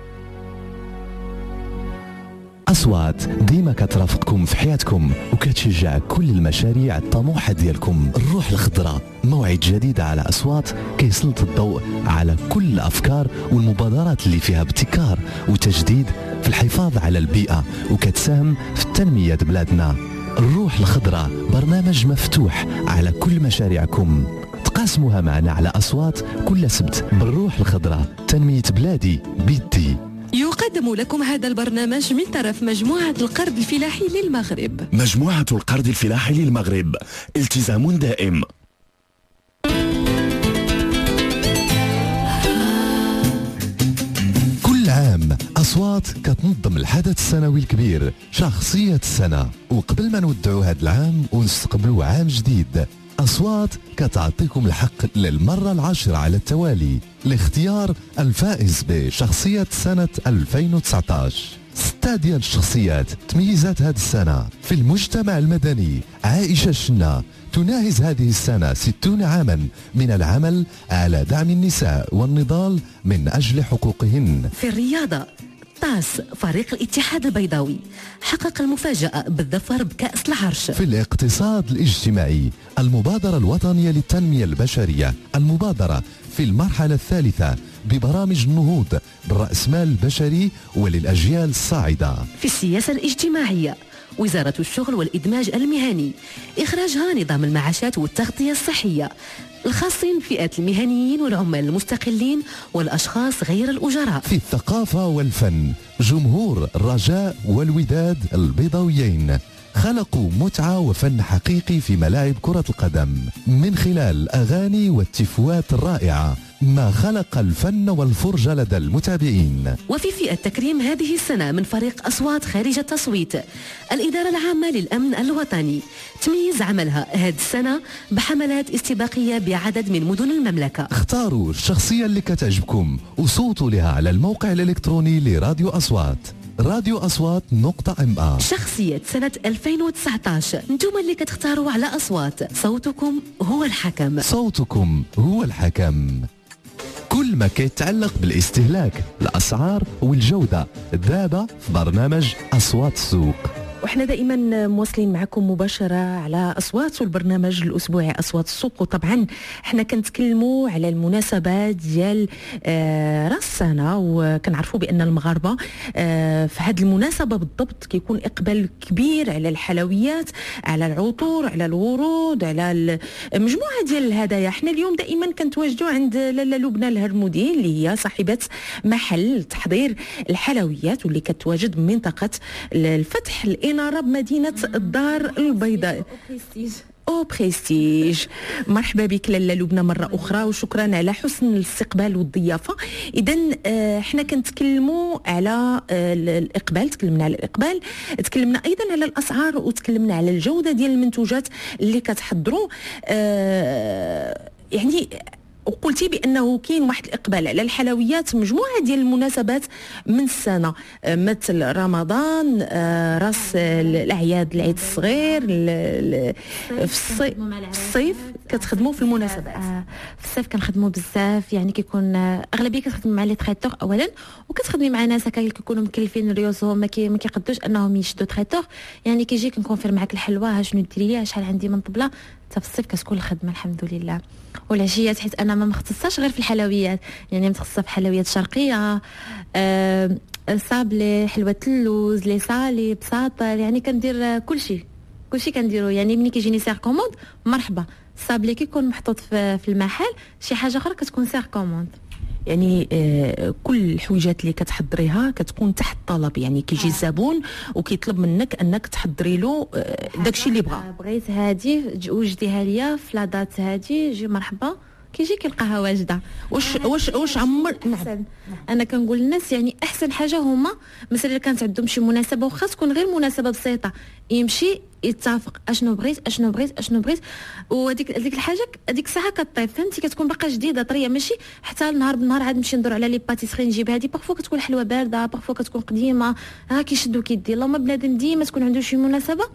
أصوات ديما كترافقكم في حياتكم وكتشجع كل المشاريع الطموحة ديالكم. الروح الخضراء موعد جديد على أصوات كيسلط الضوء على كل الأفكار والمبادرات اللي فيها ابتكار وتجديد في الحفاظ على البيئة وكتساهم في تنمية بلادنا. الروح الخضراء برنامج مفتوح على كل مشاريعكم، تقاسموها معنا على أصوات كل سبت. بالروح الخضراء تنمية بلادي بيدي. يقدم لكم هذا البرنامج من طرف مجموعة القرض الفلاحي للمغرب. مجموعة القرض الفلاحي للمغرب، التزام دائم. كل عام أصوات كتنظم الحدث السنوي الكبير شخصية السنة، وقبل ما نودعوا هذا العام ونستقبلوا عام جديد، أصوات كتعطيكم الحق للمرة العاشرة على التوالي لاختيار الفائز بشخصية سنة ألفين وتسعطاش. ستة ديال الشخصيات تميزات هذه السنة في المجتمع المدني. عائشة شنا تناهز هذه السنة ستون عاما من العمل على دعم النساء والنضال من أجل حقوقهن. في الرياضة طاس فريق الاتحاد البيضاوي حقق المفاجأة بالظفر بكأس العرش. في الاقتصاد الاجتماعي المبادرة الوطنية للتنمية البشرية، المبادرة في المرحلة الثالثة ببرامج النهوض بالرأسمال البشري وللأجيال الصاعدة. في السياسة الاجتماعية وزارة الشغل والإدماج المهني إخراجها نظام المعاشات والتغطية الصحية الخاصين بفئة المهنيين والعمال المستقلين والأشخاص غير الأجراء. في الثقافة والفن جمهور الرجاء والوداد البيضاويين خلقوا متعة وفن حقيقي في ملاعب كرة القدم من خلال الأغاني والتفوات الرائعة، ما خلق الفن والفرجة لدى المتابعين. وفي فئة تكريم هذه السنة من فريق أصوات خارج التصويت، الإدارة العامة للأمن الوطني تميز عملها هذه السنة بحملات استباقية بعدد من مدن المملكة. اختاروا الشخصية اللي كتعجبكم وصوتوا لها على الموقع الإلكتروني لراديو أصوات، راديو أصوات نقطة ام ا. شخصية سنة ألفين وتسعطاش انتم اللي كتختاروا على أصوات، صوتكم هو الحكم. صوتكم هو الحكم. كل ما كيتعلق بالاستهلاك، الأسعار والجودة دابا في برنامج أصوات السوق. وحنا دائما مواصلين معكم مباشرة على أصوات والبرنامج الأسبوعي أصوات السوق. وطبعا حنا كنتكلموا على المناسبات ديال آه راس السنة، وكنعرفوا بأن المغاربة آه في هذه المناسبة بالضبط كيكون إقبال كبير على الحلويات، على العطور، على الورود، على مجموعة ديال الهدايا. حنا اليوم دائما كنتواجدوا عند لاله لبنى الهرمودي اللي هي صاحبة محل تحضير الحلويات واللي كتواجد بمنطقة الفتح الإنارة بمدينة الدار البيضاء او بريستيج. مرحبا بك لاله لبنى مره اخرى، وشكرا على حسن الاستقبال والضيافه. اذا حنا كنتكلموا على الاقبال، تكلمنا على الاقبال، تكلمنا ايضا على الاسعار، وتكلمنا على الجوده ديال المنتوجات اللي كتحضروا. يعني وقلتي بانه كاين واحد الاقبال على الحلويات، مجموعه ديال المناسبات من السنه مثل رمضان، راس الاعياد، العيد الصغير، في الصيف كتخدموا في المناسبات. في الصيف كنخدموا بزاف، يعني كيكون اغلبيه كتخدم مع لي تريتور اولا، وكتخدمي مع ناس هكا كيكونوا مكلفين ريوسهم ما كيقدوش انهم يشدوا تريتور. يعني كيجيك نكونفير معاك الحلوه، ها شنو ديري ليها، شحال عندي من طبله. حتى في الصيف كتكون الخدمه الحمد لله. والعشيات حيت انا ما مختصاش غير في الحلويات، يعني متخصصه في حلويات شرقيه، أه صابلي، حلوه اللوز، لي صالي، بساطر، يعني كندير كلشي كلشي كنديرو. يعني ملي كيجيني سير كوموند مرحبا، الصابلي كيكون محطوط في, في المحل، شي حاجه اخرى كتكون سير كوموند. يعني آه كل الحويجات اللي كتحضريها كتكون تحت الطلب، يعني كيجي الزبون وكيطلب منك انك تحضري له آه داكشي اللي بغا. بغيت هادي وجديها ليا في لا دات هادي، جي مرحبا، كيجي كيلقاها واجده. واش واش واش عمر نعم. انا كنقول للناس يعني احسن حاجه هما مثلا اللي كانت عندهم شي مناسبه، واخا تكون غير مناسبه بسيطه، يمشي يتفق اشنو بغيت اشنو بغيت اشنو بغيت، وهذيك هذيك الحاجه هذيك الساعه كطيب، فهمتي، كتكون باقا جديده طريه، ماشي حتى نهار بالنهار عاد نمشي ندور على لي باتيسري نجيب هذه. بارفو كتكون حلوه بارده، بارفو كتكون قديمه، ها كيشدو كيدي. اللهم بنادم ديما تكون عنده شي مناسبه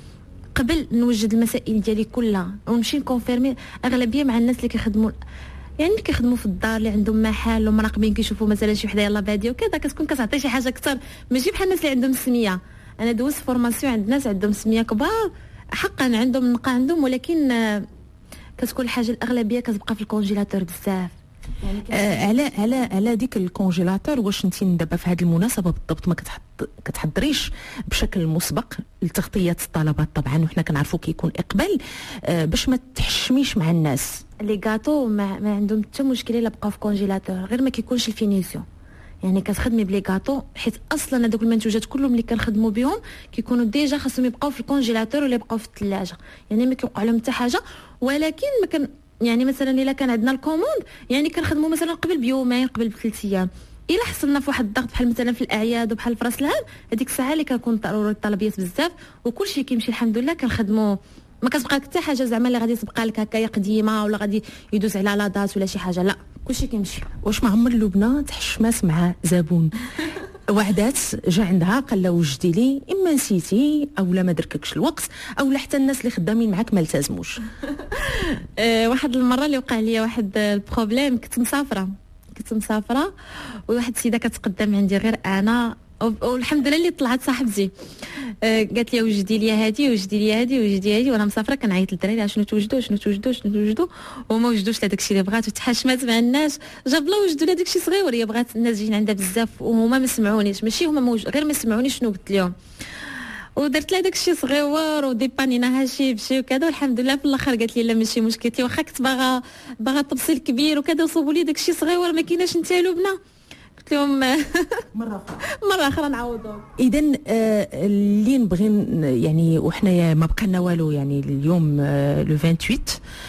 قبل نوجد المسائل ديالي كلها ونمشي نكونفيرمي اغلبيه مع الناس اللي كيخدموا، يعني اللي كيخدموا في الدار، اللي عندهم محل ومراقبين كيشوفوا مثلا شي وحده يلاه باديه وكذا، كتكون كتعطي شي حاجه اكثر، ماشي بحال الناس اللي عندهم سميه. انا دوزت فورماسيون عند ناس عندهم سميه كبار حقا، عندهم النقا عندهم، ولكن كتكون الحاجه الاغلبيه كتبقى في الكونجيلاتور بزاف. يعني آه على على على ديك الكونجيلاتور، واش انت دابا في هذه المناسبه بالضبط ما كتحط كتحضريش بشكل مسبق لتغطيه الطلبات؟ طبعا وحنا كنعرفوا كيكون اقبال آه باش ما تحشميش مع الناس. لي غاتو ما, ما عندهم حتى مشكله الا بقاو في كونجيلاتور، غير ما كيكونش الفينيسيون. يعني كتخدمي بلي غاتو، حيت اصلا هذوك المنتوجات كلهم اللي كنخدموا بهم كيكونوا ديجا خاصهم يبقاو في الكونجيلاتور ولا يبقاو في الثلاجه، يعني ما كيوقع لهم حتى حاجه. ولكن ما كان يعني مثلا الا كان عندنا الكوموند، يعني كنخدموا مثلا قبل بيومين قبل بثلاث ايام، الا حصلنا في واحد الضغط بحال مثلا في الاعياد وبحال في راس العام، هذيك الساعه اللي كنكون ضروري الطلبيات بزاف وكلشي كيمشي الحمد لله كنخدموا، ما كتبقى لك حتى حاجه زعما اللي غادي تبقى لك هكايا قديمه ولا غادي يدوز على لا دات ولا شي حاجه، لا كلشي كيمشي. واش ما عمر لبنى تحشمات مع زبون وعدات جا عندها قال لها وجدي لي، اما نسيتي اولا ما درككش الوقت اولا حتى الناس اللي خدامين معاك ما التزموش؟ واحد المره اللي وقع لي واحد البروبليم، كنت مسافره كنت مسافره وواحد السيده كتقدم عندي غير انا، والحمد لله اللي طلعت صاحبتي. آه قالت لي وجدي لي هذه وجدي لي هذه وجدي هذه، وانا مسافره كنعيط للدراري شنو توجدوا شنو توجدوا شنو توجدوا، وما وجدوش لهداك الشيء اللي بغات، وتحاشمات مع الناس. جاب الله وجدوا لهداك الشيء صغير، هي بغات الناس جايين عندها بزاف وهما ما سمعونيش، ماشي هما موج... غير ما سمعونيش شنو قلت لهم، ودرت لها داك الشيء صغيور وديبانيناها شي بشي وكذا، والحمد لله في الاخر قالت لي لا ماشي مشكل، قلت لي واخا كنت باغا باغا تبصيل كبير وكذا وصوبوا لي داك الشيء صغيور ما كايناش نتا لبنى. قلت لهم مره اخرى مره اخرى نعوضوا. اذا اللي نبغي يعني وحنايا ما بقى لنا والو، يعني اليوم لو ثمانية وعشرين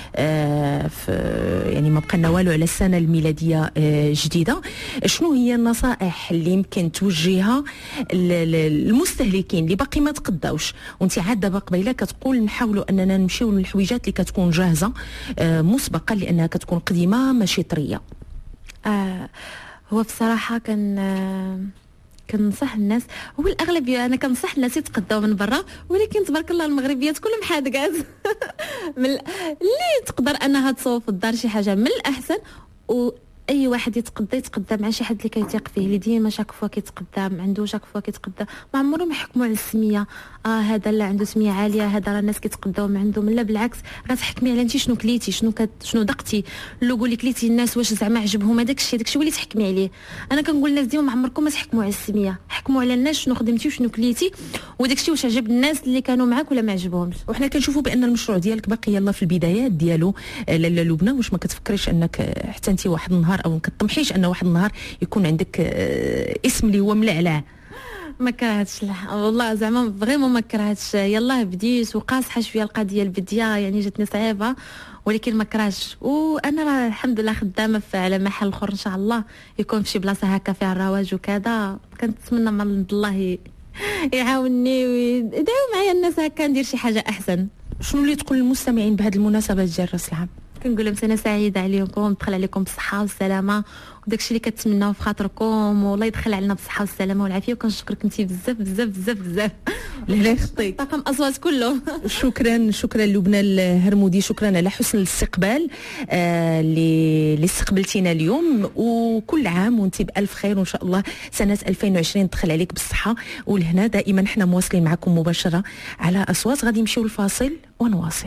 يعني ما بقى لنا والو على السنه الميلاديه الجديده. شنو هي النصائح اللي يمكن توجهها للمستهلكين اللي باقي ما تقداوش؟ وانت عاد دابا قبيله كتقول نحاولوا اننا نمشيو للحويجات اللي كتكون جاهزه مسبقا لانها كتكون قديمه ماشي طريه. آه هو بصراحه كان كنصح الناس، هو الاغلبيه انا كنصح الناس يتقداو من برا، ولكن تبارك الله المغربيات كلهم حادقات من اللي تقدر انها تصوف في الدار شي حاجه من الاحسن، واي واحد يتقدى يتقدى مع شي حد اللي كيتيق فيه، اللي ديما شاك فوا كيتقدى عنده شاك فوا كيتقدى، ما عمرهم يحكموا على السميه. اه هذا اللي عنده سميه عاليه هذا راه الناس كيتقداو من عنده، لا بالعكس غتحكمي على انت شنو كليتي شنو كت... شنو دقتي. لو قولي كليتي الناس واش زعما عجبهم هذاك الشيء، داك الشيء هو اللي تحكمي عليه. انا كنقول للناس ديما ما عمركم ما تحكموا على السميه، حكموا على الناس شنو خدمتي وشنو كليتي، وداك الشيء واش عجب الناس اللي كانوا معاك ولا ما عجبهمش. وحنا كنشوفوا بان المشروع ديالك باقي يلاه في البدايات ديالو. لاله لبنى واش ما كتفكريش انك حتى انت واحد النهار او كطمحيش ان واحد النهار يكون عندك اسم اللي هو ملعلع؟ ما كرهتش والله زعما فريمون ما كرهتش، يلاه بديت وقاصحه شويه القضيه البديه يعني جاتني صعيبه، ولكن ما كرهتش. وانا راه الحمد لله خدامه على محل اخر ان شاء الله يكون في شي بلاصه هكا فيها الرواج وكذا. كنتمنى من الله يعاونني ويدعوا معايا الناس هكا ندير شي حاجه احسن. شنو اللي تقول للمستمعين بهذه المناسبه ديال راس العام؟ كنقول لهم سنه سعيده عليكم، تدخل عليكم بالصحه والسلامه وداكشي اللي كتمناو في خاطركم، والله يدخل علينا بالصحه والسلامه والعافيه. وكنشكرك انت بزاف بزاف بزاف بزاف. الله يخطيك. طاقم اصوات كله. شكرا شكرا لبنى الهرمودي، شكرا على حسن الاستقبال اللي اللي استقبلتينا اليوم، وكل عام وانت بالف خير، وان شاء الله سنه ألفين وعشرين تدخل عليك بالصحه والهنا. دائما احنا مواصلين معكم مباشره على اصوات. غادي نمشيو للفاصل ونواصل.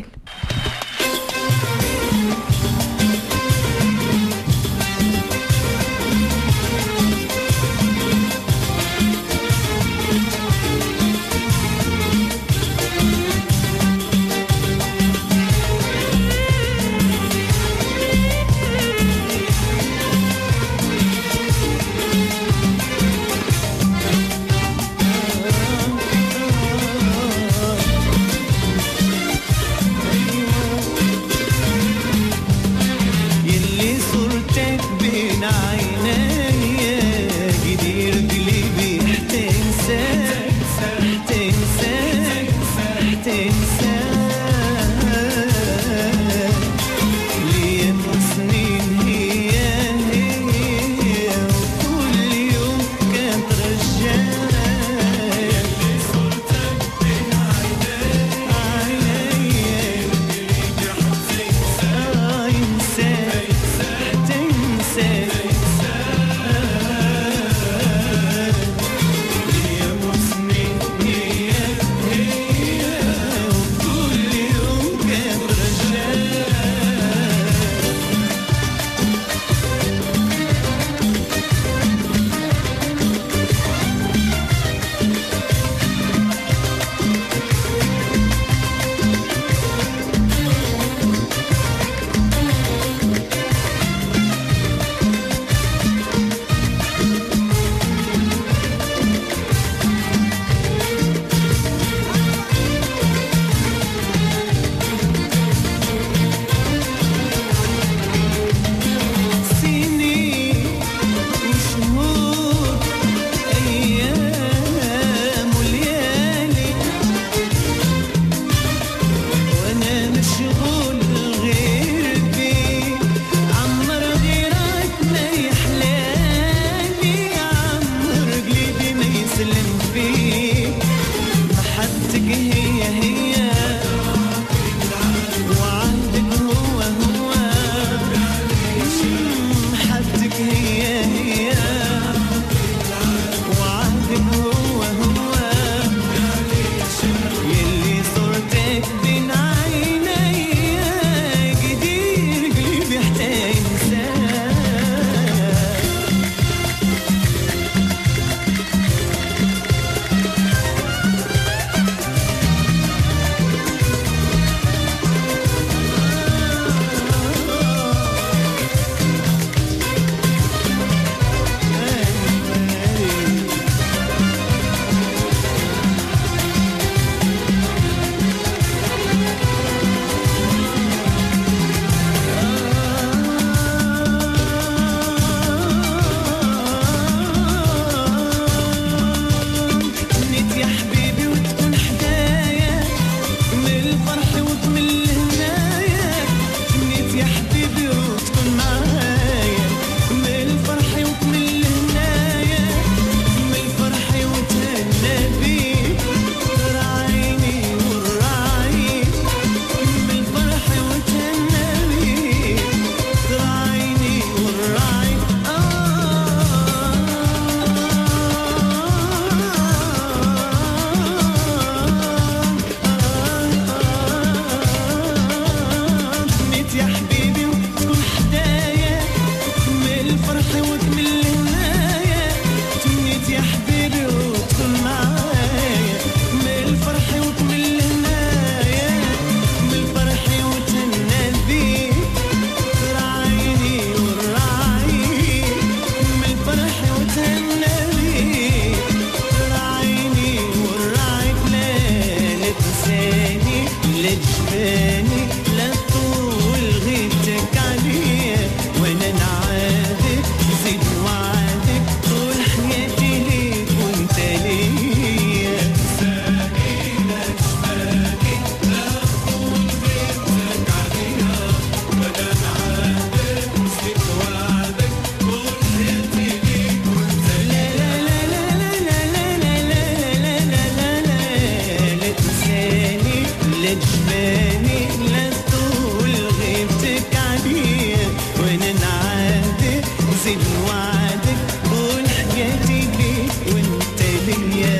تاني لا تقول غيبتك عليا وانا نعادك زيد وعدك قول حياتي ليك وانت ليا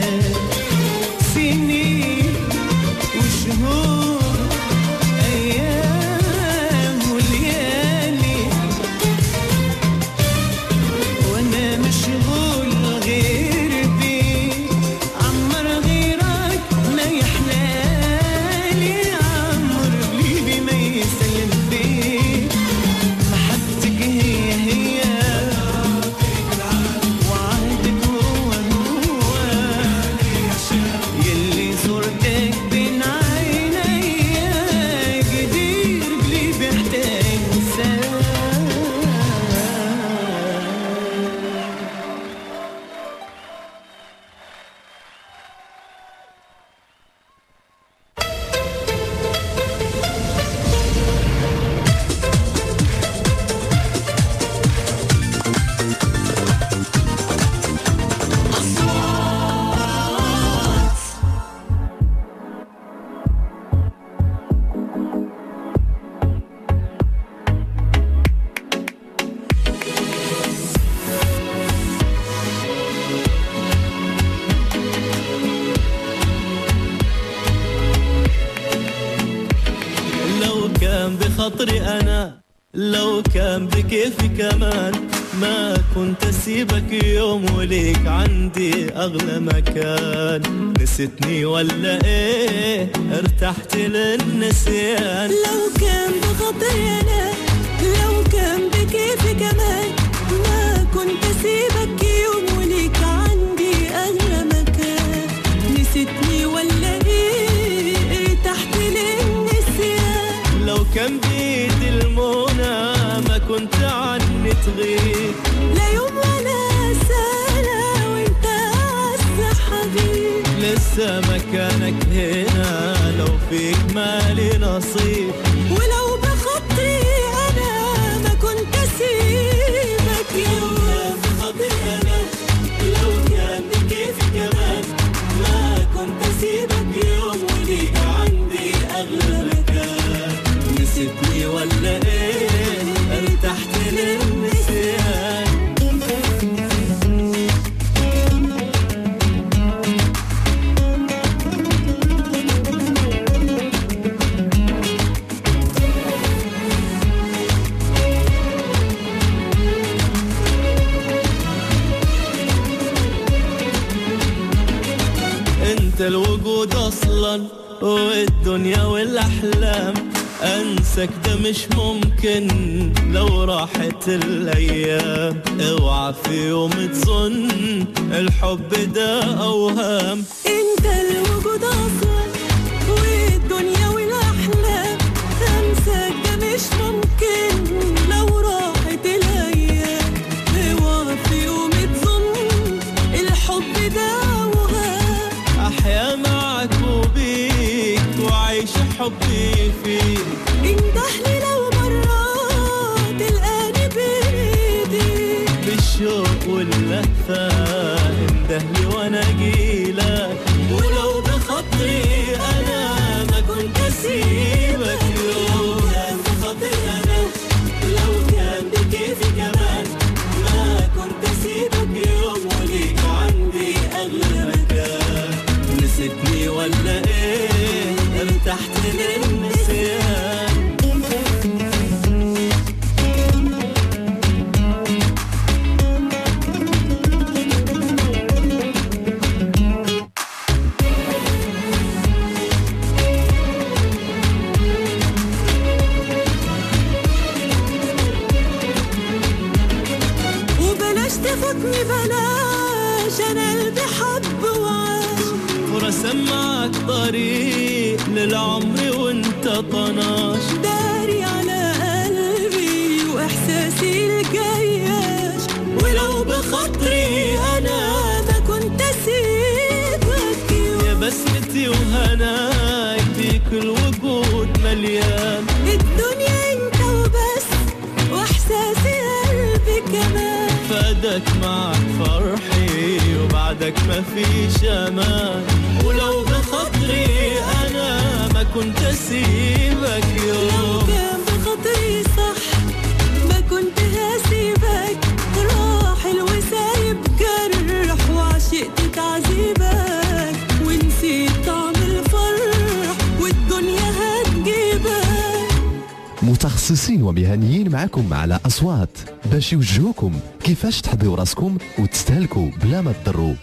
سنين وشهور ايام وليالي وانا مشغول غير بيك عمر غيرك ما يحلالي عمر بليبي ما يسلم بيك محبتك هي هي وعهدك هو هو يلي صورتك بين عيني قدير بليبي احتاج انسان لو كان بخاطري أنا لو كان بكيفي كمان ما كنت أسيبك يوم وليك عندي أغلى مكان نسيتني ولا إيه ارتحت للنسيان لو كان بخاطري أنا لو كان بكيفي كمان ما كنت أسيبك يوم وليك عندي أغلى مكان نسيتني ولا إيه ارتحت للنسيان لو كان بيدي المنى ما كنت عني تغيب لا يوم ولا سنة وانت أعز حبيب لسه مكانك هنا لو فيك مالي نصيب ولو بخاطري أنا ما كنت أسيبك يوم بخاطري أنا لو كان بكيفي كمان ما كنت أسيبك يوم وليك عندي أغلى مكان نسيتني ولا إيه ارتحت للنسيان انت الوجود اصلا والدنيا والاحلام انساك ده مش ممكن لو راحت الايام اوعى في يوم تظن الحب ده اوهام انت الوجود اصلا والدنيا والاحلام انساك ده مش ممكن لو راحت الايام اوعى في يوم تظن الحب ده اوهام احيا معك وبيك وعيش حبي فيك اندهلي لو مرات تلقاني بايديك بالشوق واللهفة اندهلي وانا اجيلك ولو بخاطري انا ما كنت اسيبك يوم كان بخاطري انا لو كان بكيفي كمان ما كنت اسيبك يوم وليك عندي اغلى مكان نسيتني ولا ايه ارتحت للنسيان وبلاش تفوتني بلاش انا قلبي حب وعاش ورسم معك طريق للعمر وانت طناش داري على قلبي واحساسي الجياش ولو بخاطري انا ما كنت اسيبك يوم يا بسمتي وهناي فيك الوجود مليان الدنيا انت وبس واحساسي قلبي كمان فادك معك فرحي وبعدك ما فيش امان ولو بخاطري انا ما كنت اسيبك لو يوم. كان بخاطري صح ما كنت هسيبك، راح الوسايب جرح وعشقت تعذيبك، ونسيت طعم الفرح والدنيا هتجيبك. متخصصين ومهنيين معكم على أصوات باش يوجهوكم كيفاش تحضيو راسكم وتستهلكوا بلا ما تضروا.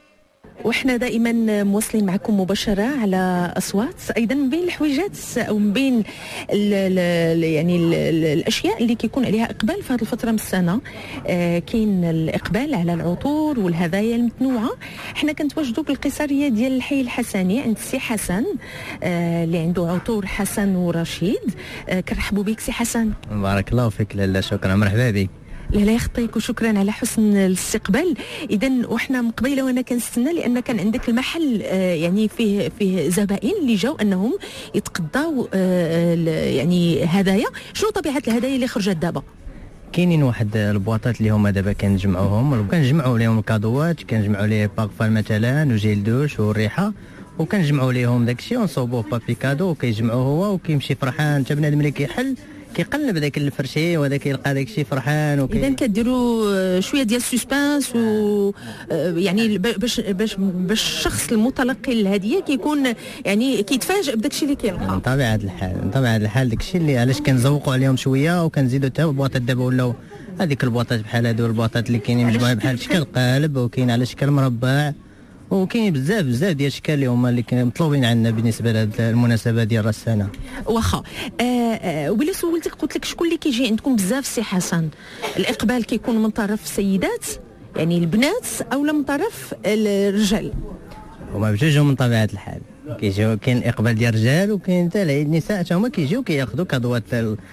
وإحنا دائما مواصلين معكم مباشرة على أصوات. أيضا من بين الحويجات أو من بين ال ال يعني ال ال الأشياء اللي كيكون عليها إقبال في هذه الفترة من السنة، آه كاين الإقبال على العطور والهدايا المتنوعة. إحنا كنتواجدوا بالقيصرية ديال الحي الحسني عند السي حسن آه اللي عنده عطور حسن ورشيد. آه كنرحبوا بك سي حسن. بارك الله فيك لاله، شكرا، مرحبا بك. لا لا يخطيك وشكرا على حسن الاستقبال. اذا وحنا من قبيله وانا كنستنى لان كان عندك المحل آه يعني فيه فيه زبائن اللي جاو انهم يتقضاو آه يعني هدايا. شنو طبيعه الهدايا اللي خرجت دابا؟ كاينين واحد البواطات اللي هما دابا كنجمعوهم، كنجمعوا لهم الكادوات، كنجمعوا ليه باغفان مثلا وجيل دوش والريحه، وكنجمعوا ليهم داكشي ونصوبوه بابي كادو وكيجمعوه هو وكيمشي فرحان. حتى بنادم اللي كيحل كيقلب داك الفرشي وهذا كيلقى داكشي فرحان. وكي اذا كديروا شويه ديال السسبانس و يعني باش باش باش الشخص المتلقي للهديه كيكون يعني كيتفاجئ بداكشي اللي كيلقى. من طبيعه الحال، من طبيعه الحال داكشي اللي علاش كنزوقوا عليهم شويه وكنزيدوا حتى البواطات دابا ولاو هذيك البواطات بحال هادو البواطات اللي كاينين مجموعه بحال شكل قالب وكاين على شكل مربع وكاين بزاف بزاف ديال الاشكال اللي هما اللي مطلوبين عندنا بالنسبه لهاد المناسبه ديال راس السنه. واخا آه آه وبلا سولتك قلت لك شكون اللي كيجي عندكم بزاف سي حسن؟ الاقبال كيكون من طرف السيدات يعني البنات او من طرف الرجال؟ هما بجوجهم من طبيعه الحال كيجيو. كاين الاقبال ديال الرجال وكاين حتى النساء حتى هما كيجيو كياخذوا كادوات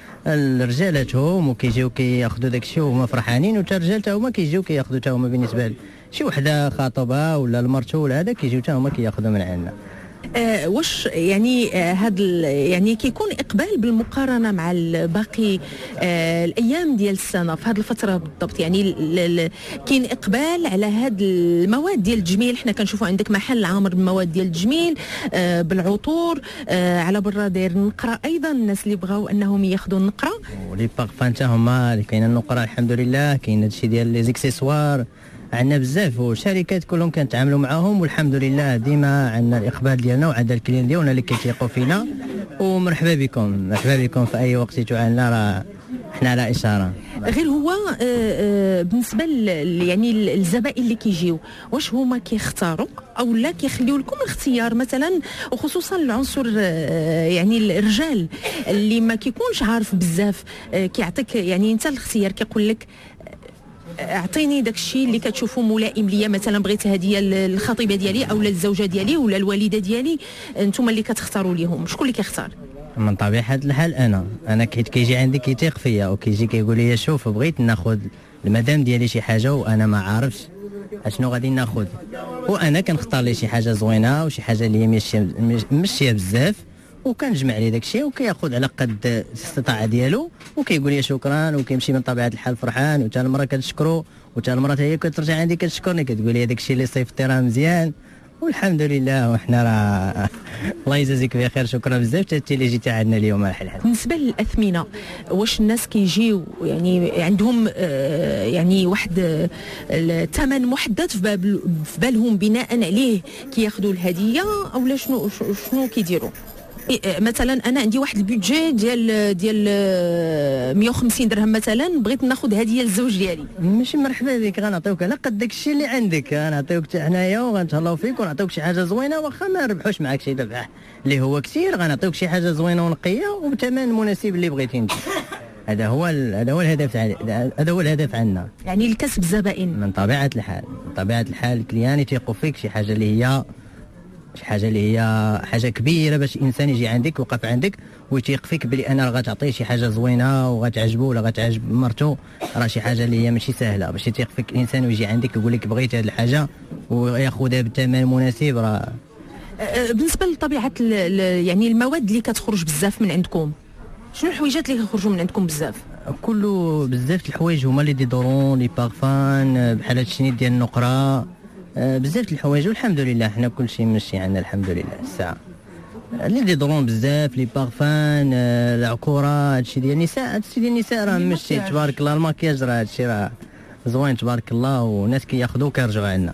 الرجالاتهم وكيجيو كياخذوا داكشي وهما فرحانين، وتا الرجال حتى هما كيجيو كياخذوا حتى هما بالنسبه شي وحده خاطبه ولا المرتو ولا هذا كيجيو حتى هما كياخذوا من عندنا. آه واش يعني آه هذا يعني كيكون اقبال بالمقارنه مع باقي آه الايام ديال السنه في هذه الفتره بالضبط؟ يعني كاين اقبال على هذه المواد ديال التجميل. حنا كنشوفوا عندك محل عامر بالمواد ديال التجميل آه بالعطور آه على برا داير النقره ايضا الناس اللي بغاو انهم ياخذوا النقره ولي باغفان حتى هما اللي كاين النقره الحمد لله. كاين هادشي ديال لي زيكسيسوار عندنا بزاف والشركات كلهم كنتعاملوا معاهم والحمد لله ديما عندنا الاقبال ديالنا وعندنا الكليان ديالنا اللي كيثيقوا فينا. ومرحبا بكم مرحبا بكم في اي وقت جيتوا عندنا، راه حنا على اشاره. غير هو آه آه بالنسبه يعني الزبائن اللي كيجيو واش هما كيختاروا او لا كيخليو لكم الاختيار مثلا، وخصوصا العنصر آه يعني الرجال اللي ما كيكونش عارف بزاف آه كيعطيك يعني انت الاختيار كيقول لك اعطيني داك الشيء اللي كتشوفوا ملائم ليا، مثلا بغيت هديه للخطيبه ديالي او للزوجه ديالي ولا الوالده ديالي، انتم اللي كتختاروا ليهم. شكون اللي كيختار؟ من طبيعه الحال انا انا كيت كيجي عندي كيتيق فيا وكيجي كيقول لي شوف بغيت ناخذ المدام ديالي شي حاجه وانا ما عارفش اشنو غادي ناخذ، وانا كنختار لي شي حاجه زوينه وشي حاجه اللي هي ماشيه ماشيه بزاف وكنجمع ليه داكشي وكياخذ على قد الاستطاعه ديالو وكيقول لي شكرا وكيمشي من طبيعه الحال فرحان. وتا المراه كتشكرو وتا المراه هي كترجع عندي كتشكرني كتقول لي داكشي اللي صيفطتي راه مزيان والحمد لله. وحنا راه الله يجازيك بخير، شكرا بزاف حتى اللي جيتي عندنا اليوم. الحال بالنسبه للاثمنه واش الناس كيجيو يعني عندهم آه يعني واحد آه الثمن محدد في, باب في بالهم بناء عليه كياخذوا الهديه او لا شنو شنو كيديروا؟ مثلا انا عندي واحد البيدجي ديال ديال مية وخمسين درهم مثلا، بغيت ناخذ هديه للزوج ديالي. ماشي مرحبا بك، غنعطيوك على قد داك الشيء اللي عندك، غنعطيوك حتى حنايا وغنتهلاو فيك ونعطيوك شي حاجه زوينه واخا ما نربحوش معاك شي ربح اللي هو كثير، غنعطيوك شي حاجه زوينه ونقيه وبثمن مناسب اللي بغيتي انت. هذا هو هذا هو الهدف هذا هو الهدف عندنا، يعني الكسب الزبائن. من طبيعه الحال من طبيعه الحال الكليان يثيقوا فيك شي حاجه اللي هي شي حاجه اللي هي حاجه كبيره باش الانسان يجي عندك ويوقف عندك ويثيق فيك بلي انا غتعطيه شي حاجه زوينه وغتعجبه ولا غتعجب مرتو، راه شي حاجه اللي هي ماشي سهله باش يثيق فيك الانسان ويجي عندك يقول لك بغيت هذه الحاجه وياخذها بالثمن المناسب. راه بالنسبه لطبيعه يعني المواد اللي كتخرج بزاف من عندكم، شنو الحويجات اللي كيخرجوا من عندكم بزاف؟ كله بزاف الحوايج هما لي ديدورون لي بارفان بحال هادشي ديال النقره، بزاف الحوايج والحمد لله حنا كلشي ماشي عندنا الحمد لله الساعه. اللي يضرون بزاف لي بارفان العكوره هادشي ديال النساء. هادشي ديال النساء راه ماشي تبارك الله. الماكياج راه هادشي راه زوين تبارك الله وناس كياخذوا كيرجعوا عندنا.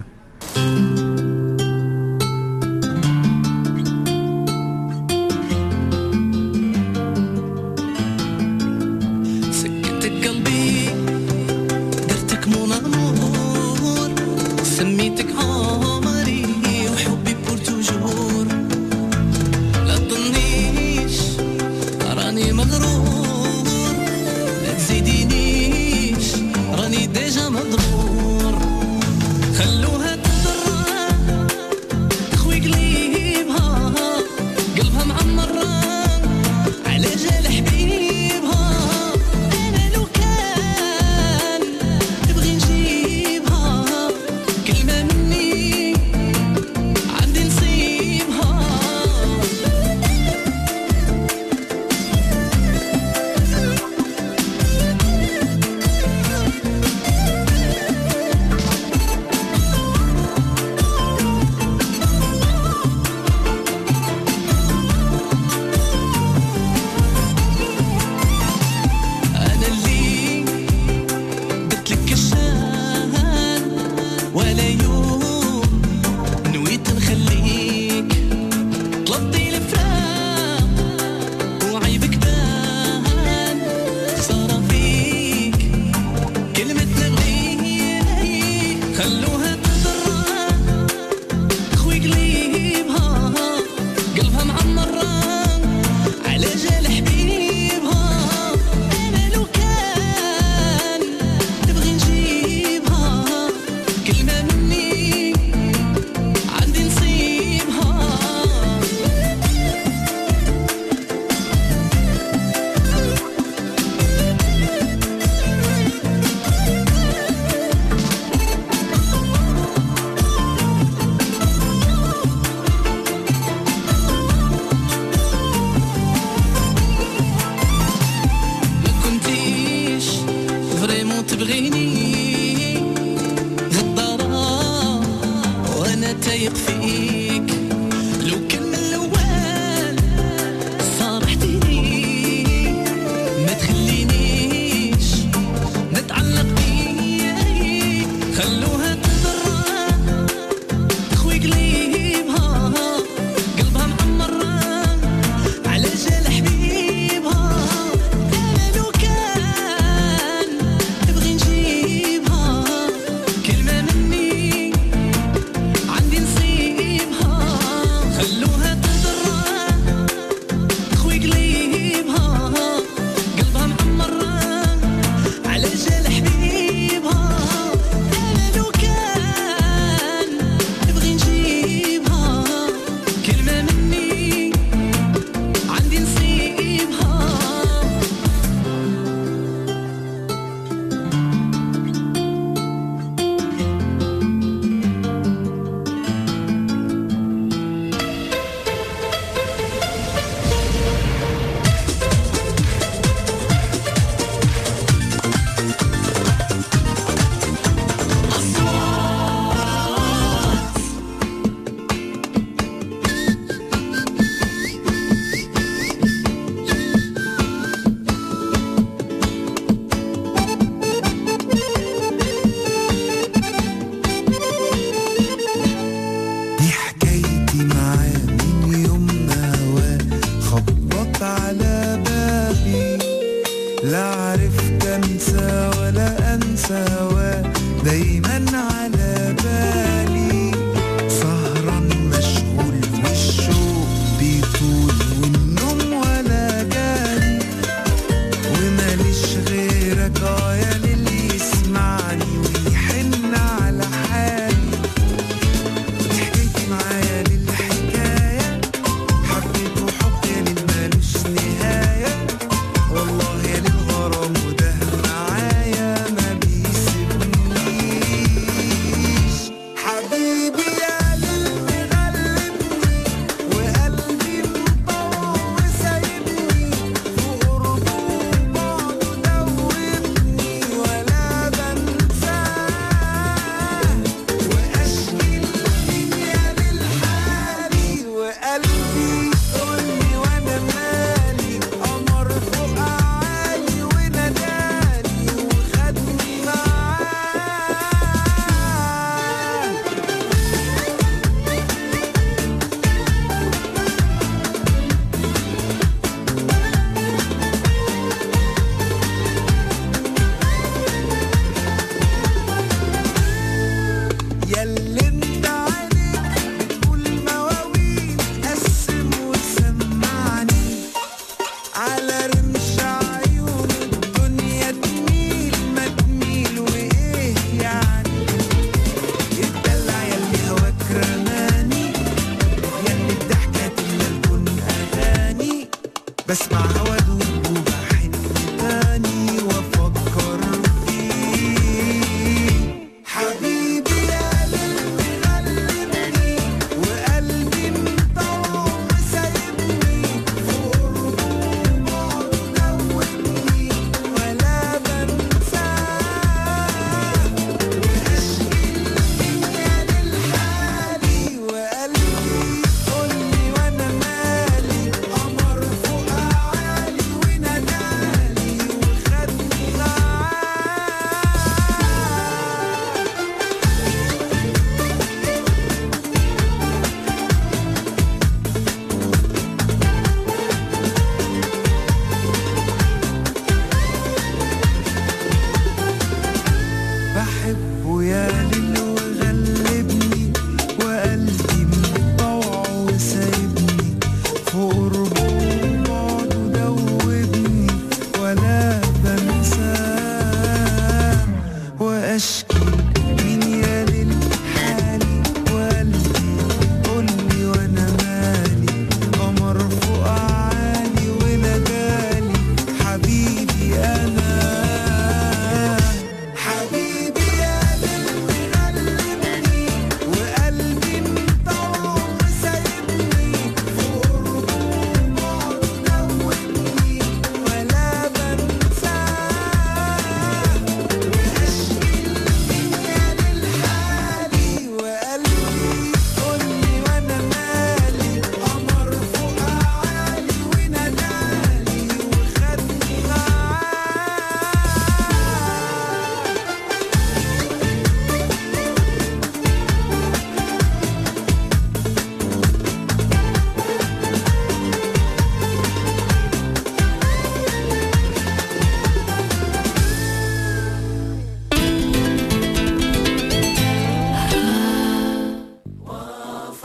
والله يا للغرام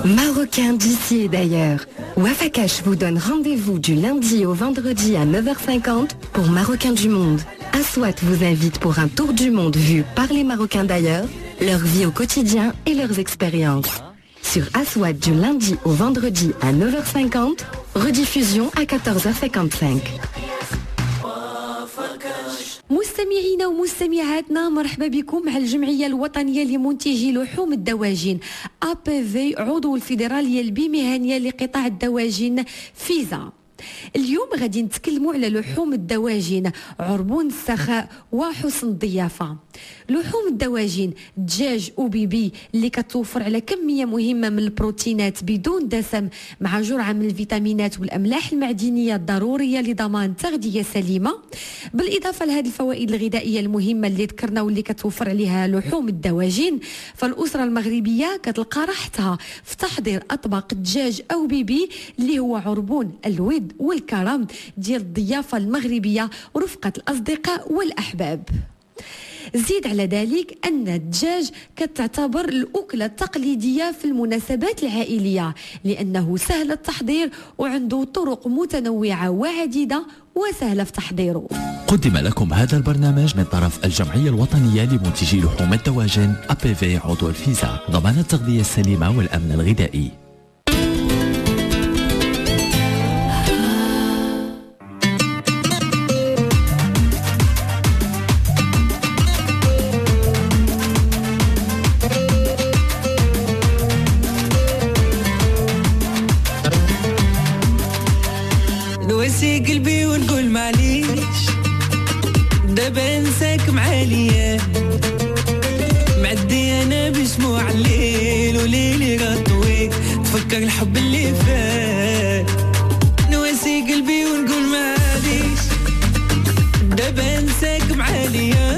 Marocains d'ici et d'ailleurs, Wafakash vous donne rendez-vous du lundi au vendredi à neuf heures cinquante pour Marocains du monde. Aswat vous invite pour un tour du monde vu par les Marocains d'ailleurs, leur vie au quotidien et leurs expériences. Sur Aswat du lundi au vendredi à neuf heures cinquante, rediffusion à quatorze heures cinquante-cinq. مستمعينا ومستمعاتنا، مرحبا بكم مع الجمعية الوطنية لمنتجي لحوم الدواجن أ بي في، عضو الفيدرالية البمهنية لقطاع الدواجن فيزا. اليوم غادي نتكلموا على لحوم الدواجن، عربون السخاء وحسن الضيافة. لحوم الدواجن دجاج وبيبي اللي كتوفر على كمية مهمة من البروتينات بدون دسم، مع جرعة من الفيتامينات والأملاح المعدنية الضرورية لضمان تغذية سليمة، بالإضافة لهذه الفوائد الغذائية المهمة اللي ذكرنا واللي كتوفر عليها لحوم الدواجن. فالأسرة المغربية كتلقى راحتها في تحضير أطبق دجاج أو بيبي اللي هو عربون الود والكرم ديال الضيافة المغربية ورفقة الأصدقاء والأحباب. زيد على ذلك أن الدجاج كتعتبر الأكلة التقليدية في المناسبات العائلية، لأنه سهل التحضير وعنده طرق متنوعة وعديدة وسهلة في تحضيره. قدم لكم هذا البرنامج من طرف الجمعية الوطنية لمنتجي لحوم الدواجن أ بي في، عضو الفيزا، ضمان التغذية السليمة والأمن الغذائي. نواسي قلبي ونقول معليش، دابا نساك معاليا، معدي انا بشموع الليل وليلي غطوي، تفكر الحب اللي فات. نواسي قلبي ونقول معليش، دابا نساك معاليا،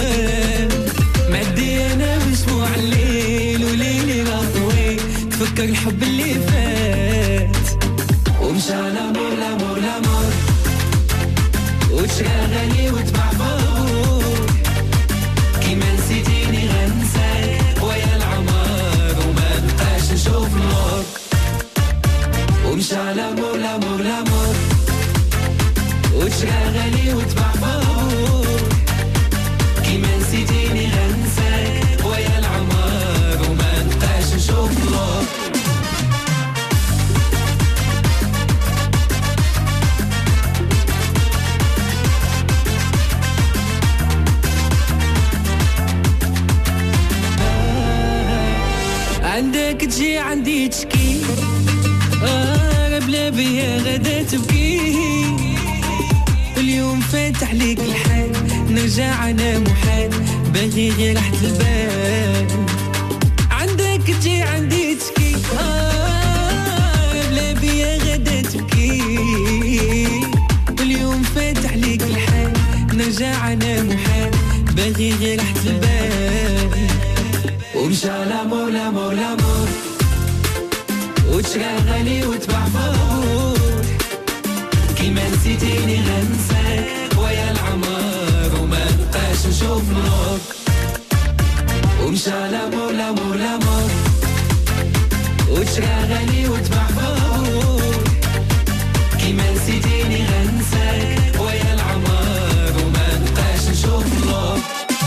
معدي انا بشموع الليل وليلي غطوي، تفكر الحب اللي فات. ومشى لامور لامور لامور، وتشرى غالي وتباع فور، كيما نسيتيني غنساك ويا العمر وما بقاش نشوف نور. ومشى لامور لامور لامور، وتشرى غالي وتباع فور، كيما نسيتيني غنساك ويا العمر وما بقاش نشوف نور. عندك تجي عندي تشكي، آه بلا بيا غدا تبكي، اليوم فاتح ليك الحال، نرجع انا محال، باغي غير راحة البال. عندك تجي عندي تشكي، آه بلا بيا غدا تبكي، اليوم فاتح ليك الحال، نرجع انا محال، باغي غير راحة البال. ومشى لامور لامور لامور، وتشرى غالي وتباع فور، كيما نسيتيني غنساك ويا العمر وما بقاش نشوف نور. ومشى لامور لامور لامور، وتشرى غالي وتباع فور، كيما نسيتيني غنساك ويا العمر وما بقاش نشوف نور.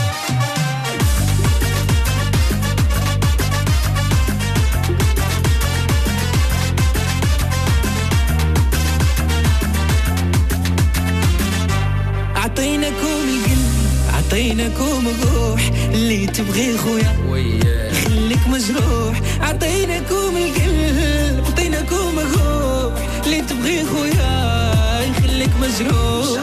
عطيناكم القلب عطيناكم الروح، اللي تبغي خويا يخليك مجروح. عطيناكم القلب عطيناكم الروح، اللي تبغي خويا يخليك مجروح.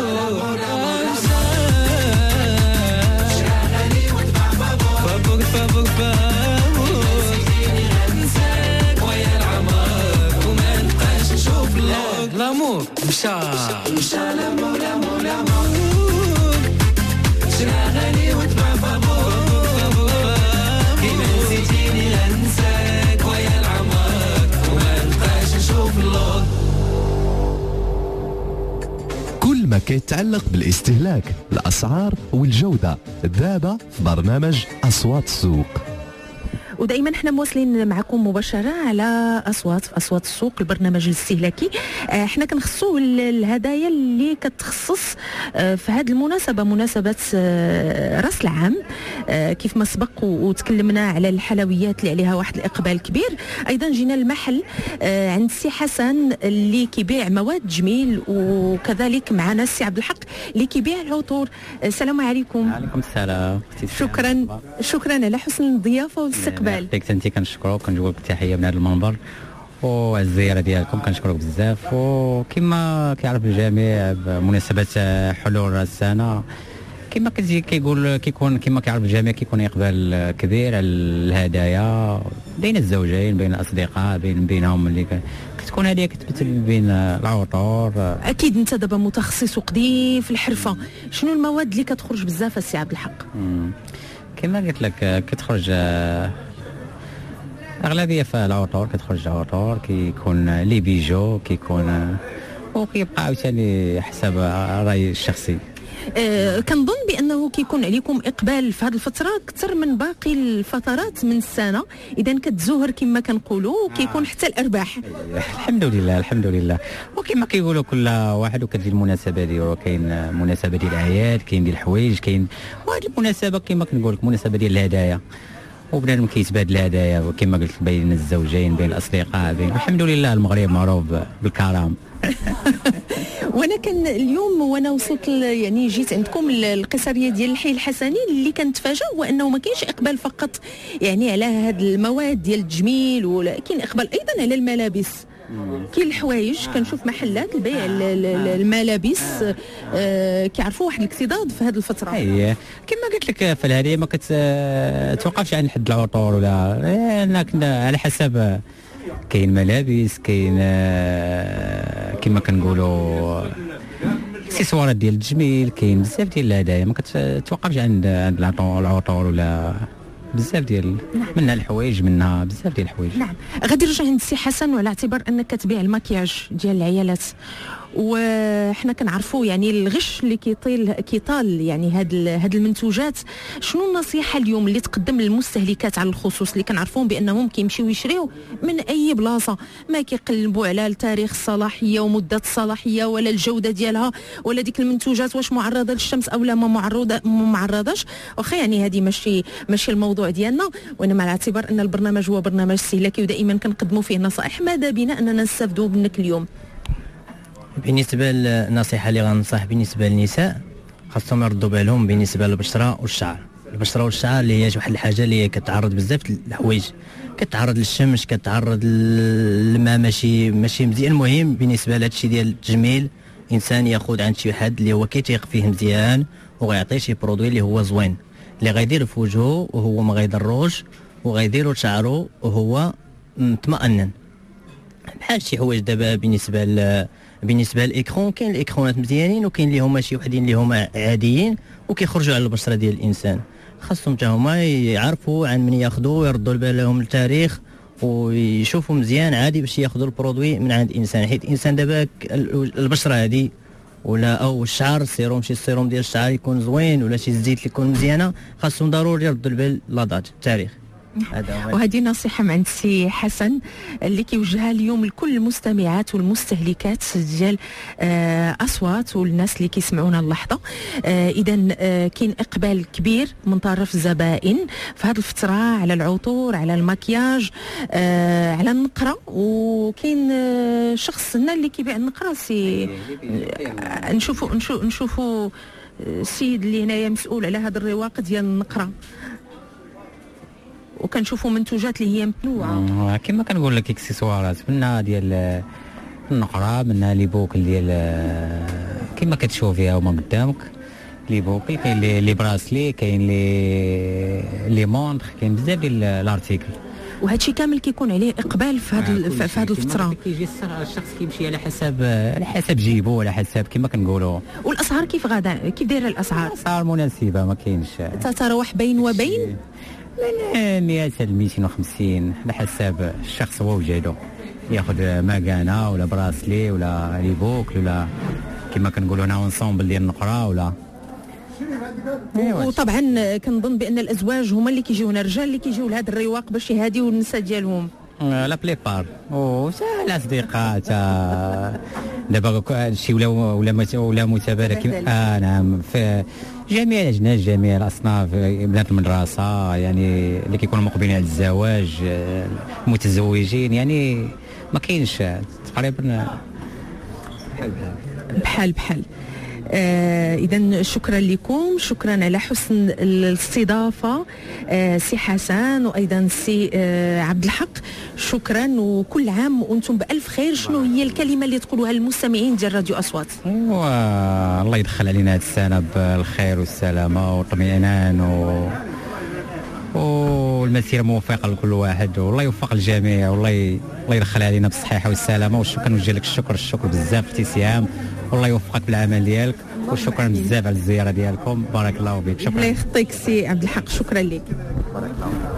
فابور فابور فابور، نساك ويا العمر وما نبقاش نشوف لامور. مشى مشى لامور لامور لامور، شرا غالي وتباع فابور، كيما نسيتيني غنساك ويا العمر وما نبقاش نشوف اللور. كل ما كيتعلق بالاستهلاك، الأسعار والجودة، دابا في برنامج أصوات السوق. ودائما احنا مواصلين معكم مباشره على اصوات في اصوات السوق، البرنامج الاستهلاكي. اه احنا كنخصوا الهدايا اللي كتخصص اه في هذه المناسبه، مناسبه اه راس العام. اه كيف ما سبق وتكلمنا على الحلويات اللي عليها واحد الاقبال كبير. ايضا جينا المحل اه عند السي حسن اللي كيبيع مواد تجميل، وكذلك معنا السي عبد الحق اللي كيبيع العطور. السلام عليكم. وعليكم السلام. شكرا شكرا على حسن الضيافه والاستقبال. فيك انت كنشكروك، كنجيو لك التحيه من هذا المنبر وعلى الزياره ديالكم، كنشكروك بزاف. وكما كيعرف الجميع بمناسبه حلول راس السنه كما كتجي كيقول كيكون كما كيعرف الجميع كيكون اقبال كبير على الهدايا بين الزوجين، بين الاصدقاء، بين بينهم اللي كتكون هذه كتبتل بين العطور. اكيد انت دابا متخصص وقديم في الحرفه، شنو المواد اللي كتخرج بزاف السي عبد الحق؟ كما قلت لك كتخرج اغلبيه في العطور، كتخرج عطور كيكون لي بيجو كيكون، وكيبقى عاوتاني حسب رايي الشخصي. أه كنظن بانه كيكون عليكم اقبال في هذه الفتره اكثر من باقي الفترات من السنه، اذا كتزهر كما كنقولوا وكيكون حتى الارباح. الحمد لله الحمد لله. وكما كيقولوا كل واحد وكتجي المناسبه ديالو، كاين مناسبه ديال الاعياد، كاين ديال الحوايج، كاين وهذه المناسبه كما كنقول لك مناسبه ديال الهدايا، وبنادم كيتبادل الهدايا وكما قلت بين الزوجين، بين الاصدقاء، بين الحمد لله. المغرب معروف بالكرم. وانا كان اليوم وانا وصلت يعني جيت عندكم القصريه ديال الحي الحسني، اللي كنتفاجئ هو انه ما كاينش اقبال فقط يعني على هاد المواد ديال التجميل، ولكن اقبال ايضا على الملابس. كاين الحوايج كنشوف محلات البيع الملابس آه كيعرفوا واحد الاكتضاد في هذه الفتره. اييه كما قلت لك في الهدايا ما كتوقفش عند حد العطور ولا انك على حسب. كاين ملابس، كاين كما كنقولوا اكسسوارات ديال التجميل، كاين بزاف ديال الهدايا ما كتوقفش عند عند العطور ولا بزاف ديال منها الحوايج، منها بزاف ديال الحوايج. نعم. غادي نرجع عند السي حسن، وعلى اعتبار انك كتبيع المكياج ديال العيالات، وحنا كنعرفوا يعني الغش اللي كيطيل كيطال يعني هاد هاد المنتوجات. شنو النصيحه اليوم اللي تقدم للمستهلكات على الخصوص اللي كنعرفوهم بانهم كيمشيو يشريو من اي بلاصه، ما كيقلبوا على التاريخ الصلاحيه ومده الصلاحيه ولا الجوده ديالها ولا ديك المنتوجات واش معرضه للشمس او لا ما معرضه ما معرضاش؟ واخا يعني هذه ماشي ماشي الموضوع ديالنا، وانما على اعتبار ان البرنامج هو برنامج استهلاكي ودائما كنقدموا فيه نصائح. ماذا بنا اننا نستافدوا منك اليوم؟ بالنسبه للنصيحه اللي غنصح بالنسبه للنساء، خاصهم يردوا بالهم بالنسبه للبشره والشعر. البشره والشعر اللي هي واحد الحاجه اللي هي كتعرض بزاف الحوايج، كتعرض للشمس، كتعرض للماء ماشي ماشي مزيان. المهم بالنسبه لهذا الشيء ديال التجميل، انسان ياخذ عند شي حد اللي هو كيتيق فيه مزيان وغيعطيه شي برودوي اللي هو زوين، اللي غيدير في وجهه وهو ما غيضروش، وغيديروا لشعره وهو مطمئن. بحال شي حوايج دابا بالنسبه ل بالنسبه للايكرون، كاين الايكرونات مزيانين وكاين اللي هما شي وحدين اللي هما عاديين وكيخرجوا على البشره ديال الانسان. خاصهم حتى هما يعرفوا عن من ياخذوا ويردوا بالهم التاريخ ويشوفوا مزيان عادي باش ياخذوا البرودوي من عند انسان، حيت الانسان دابا البشره هذه ولا او الشعر، السيروم شي السيروم ديال الشعر يكون زوين ولا شي الزيت اللي يكون مزيانه، خاصهم ضروري يردوا البال لادات التاريخ. وهذه نصيحة من عند السي حسن اللي كيوجهها اليوم لكل المستمعات والمستهلكات ديال آه أصوات والناس اللي كيسمعونا اللحظة. آه إذا آه كاين إقبال كبير من طرف الزبائن في هذه الفترة على العطور، على المكياج، آه على النقرة. وكاين آه شخص هنا اللي كيبيع النقرة، سي آه نشوفوا نشوفوا نشوفوا السيد اللي هنايا مسؤول على هذا الرواق ديال النقرة، وكنشوفوا منتوجات اللي هي متنوعه كما كنقول لك اكسسوارات منها ديال النقره، منها لي بوكل ديال كما كتشوفيها هما قدامك، لي بوكل، كاين لي براسلي، كاين لي لي مونطر، كاين بزاف ديال الارتيكل. وهذا الشيء كامل كيكون عليه اقبال في هذه في هذه الفتره. كيجي الشخص كيمشي على حسب على حسب جيبو، على حسب كما كنقولوا. والاسعار كيف غادا كيف دايره الاسعار؟ اسعار مناسبه، ما كاينش تتراوح بين وبين من مئة حتى مئتين وخمسين على حسب الشخص هو وجهده، ياخذ ماكانا ولا براسلي ولا لي بوكل ولا كما كنقولوا هنا اونسومبل ديال النقره ولا وطبعا كنظن بان الازواج هما اللي كيجيو هنا، الرجال اللي كيجيو لهذا الرواق باش يهاديو النساء ديالهم. لا بليبار او الاصدقاء تا دابا شي ولا ولا ولا متبارك. اه نعم، في جميع الاجناس جميع الاصناف، بنات المدرسه يعني اللي كيكونوا مقبلين على الزواج، متزوجين، يعني ما كاينش تقريبا بحال بحال. آه إذا شكرا لكم، شكرا على حسن الاستضافة آه سي حسن وأيضا سي آه عبد الحق، شكرا وكل عام وأنتم بألف خير. شنو هي الكلمة اللي تقولوها للمستمعين ديال راديو أصوات؟ الله يدخل علينا هذه السنة بالخير والسلامة والطمئنان و والمسيره موفقه لكل واحد، والله يوفق الجميع، والله الله يدخل علينا بالصحيحه والسلامه. والشكر نوجه لك الشكر الشكر بزاف اختي سهام، والله يوفقك بالعمل ديالك، وشكرا بزاف على الزياره ديالكم، بارك الله فيك. شكرا. الله يخطيك سي عبد الحق، شكرا لك. بارك الله.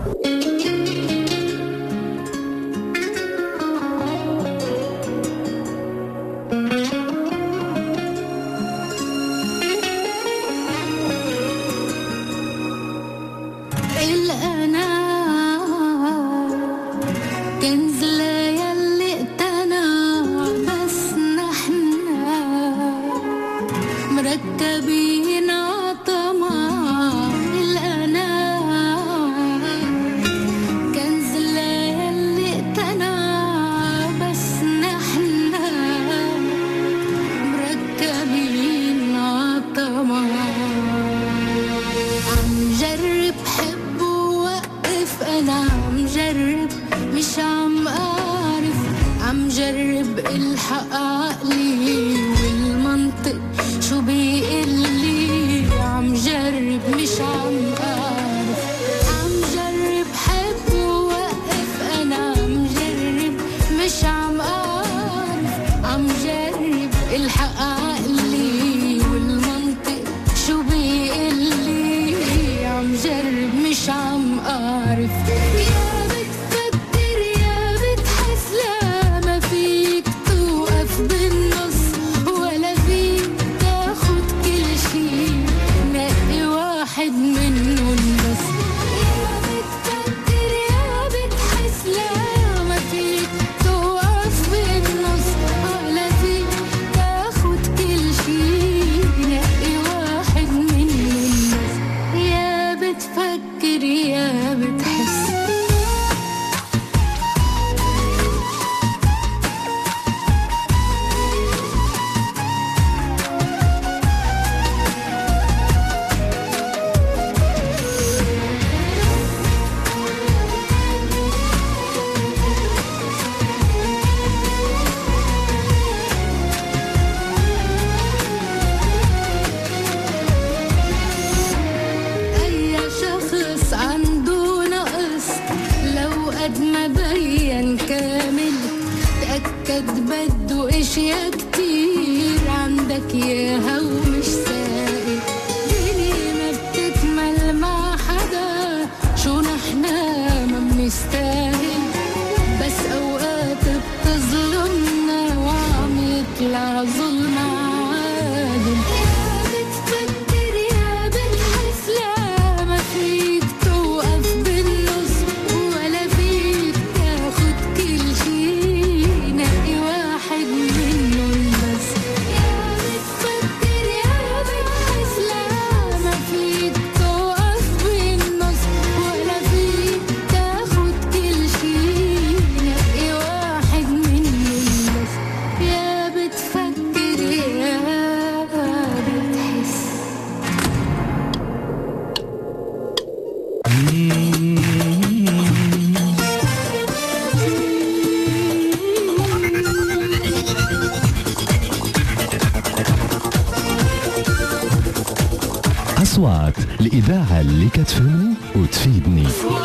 أصوات الإذاعة اللي كتفهمني وتفيدني.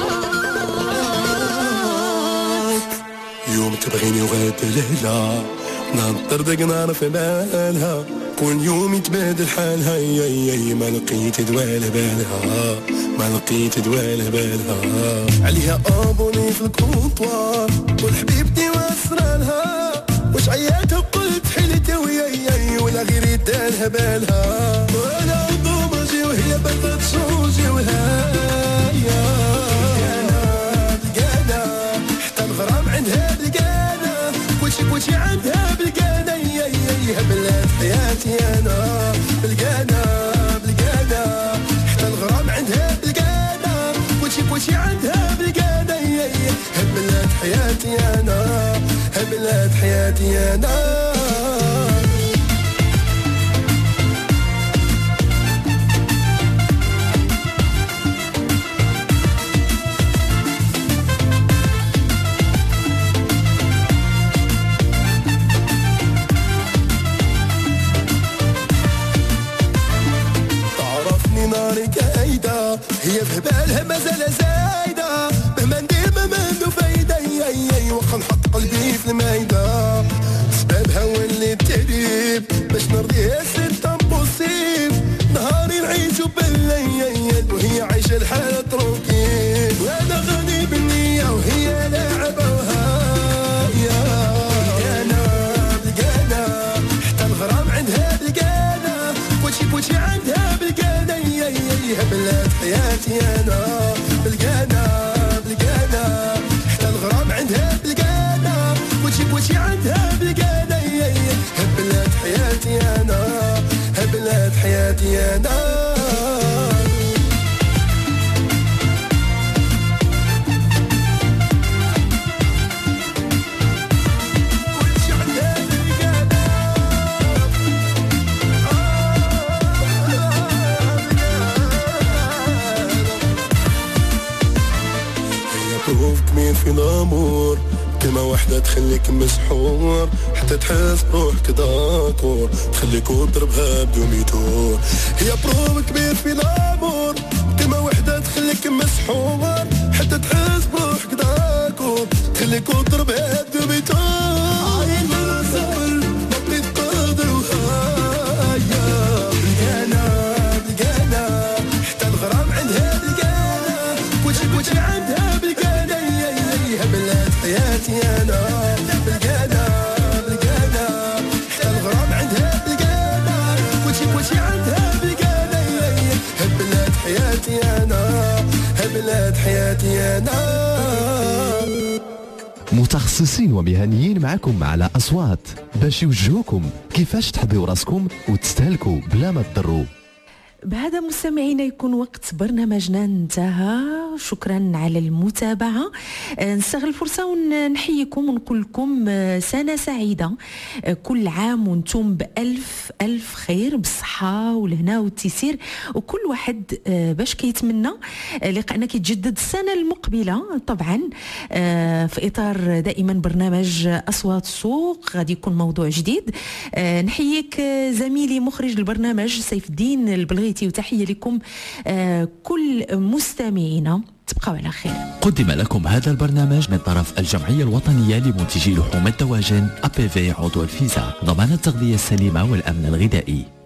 يوم تبغيني وغاد ليلة نهضر داك نعرف بالها، كل يوم يتبادل حالها، يا يا ما لقيت دوال بالها، ما لقيت دوال بالها. عليها ابوني في الكونطوار والحبيبتي واسرالها، واش عياتها وقلت حيلتها ويا ولا غير يدالها بالها، وانا ضو ماجي حياتي انا. تعرفني ناري كايدة هي في بالها مازال زايدة، مهما ندير ما منو فايدة، واخا نحط قلبي في المايدة، سبابها ولي التعذيب باش نرضيها سيت امبوسيب، نهاري نعيشو بالليل وهي عايشة الحالة تروكيب، وانا غني بالنية وهي لاعبة وهاية، بلقانا بلقانا حتى الغرام عندها بلقانا، كلشي كلشي عندها بلقانا، يا بلاد حياتي انا، بلقانا بلقانا حتى الغرام عندها بلقانا، كلشي كلشي عندها بلقانا، يا بلاد حياتي انا، بلاد حياتي انا. كمين في الامور كلمة واحدة تخليك مسحور، حتى تحس بروحك داكور، تخليك وتضربها بدوميتور، هي بروف كبير في الامور كلمة واحدة تخليك مسحور، حتى تحس بروحك داكور، تخليك وتضربها بدوميتور، عين من الزمن بطيت قادر وهايا، بلقانا بلقانا حتى الغرام عندها بلقانا، كلشي كلشي عندها بلقانا، بلاد حياتي انا، بلقانا بلقانا حتى الغرام عندها بلقانا، كلشي كلشي عندها بلقانا، بلاد حياتي انا، بلاد حياتي انا. متخصصين ومهنيين معكم على أصوات باش يوجهوكم كيفاش تحضيو راسكم وتستهلكوا بلا ما تضروا. بهذا مستمعينا يكون وقت برنامجنا انتهى، شكرا على المتابعة. نستغل الفرصة ونحييكم ونقول لكم سنة سعيدة، كل عام وانتم بألف ألف خير بالصحة والهنا والتيسير، وكل واحد باش كيتمنى لقاءنا كيتجدد السنة المقبلة طبعا في إطار دائما برنامج أصوات السوق، غادي يكون موضوع جديد. نحييك زميلي مخرج البرنامج سيف الدين البلغيتي، وتحية لكم آه كل مستمعينا، تبقوا على خير. قدم لكم هذا البرنامج من طرف الجمعية الوطنية لمنتجي لحوم الدواجن أ بي في عضو الفيزا، ضمان التغذية السليمة والأمن الغذائي.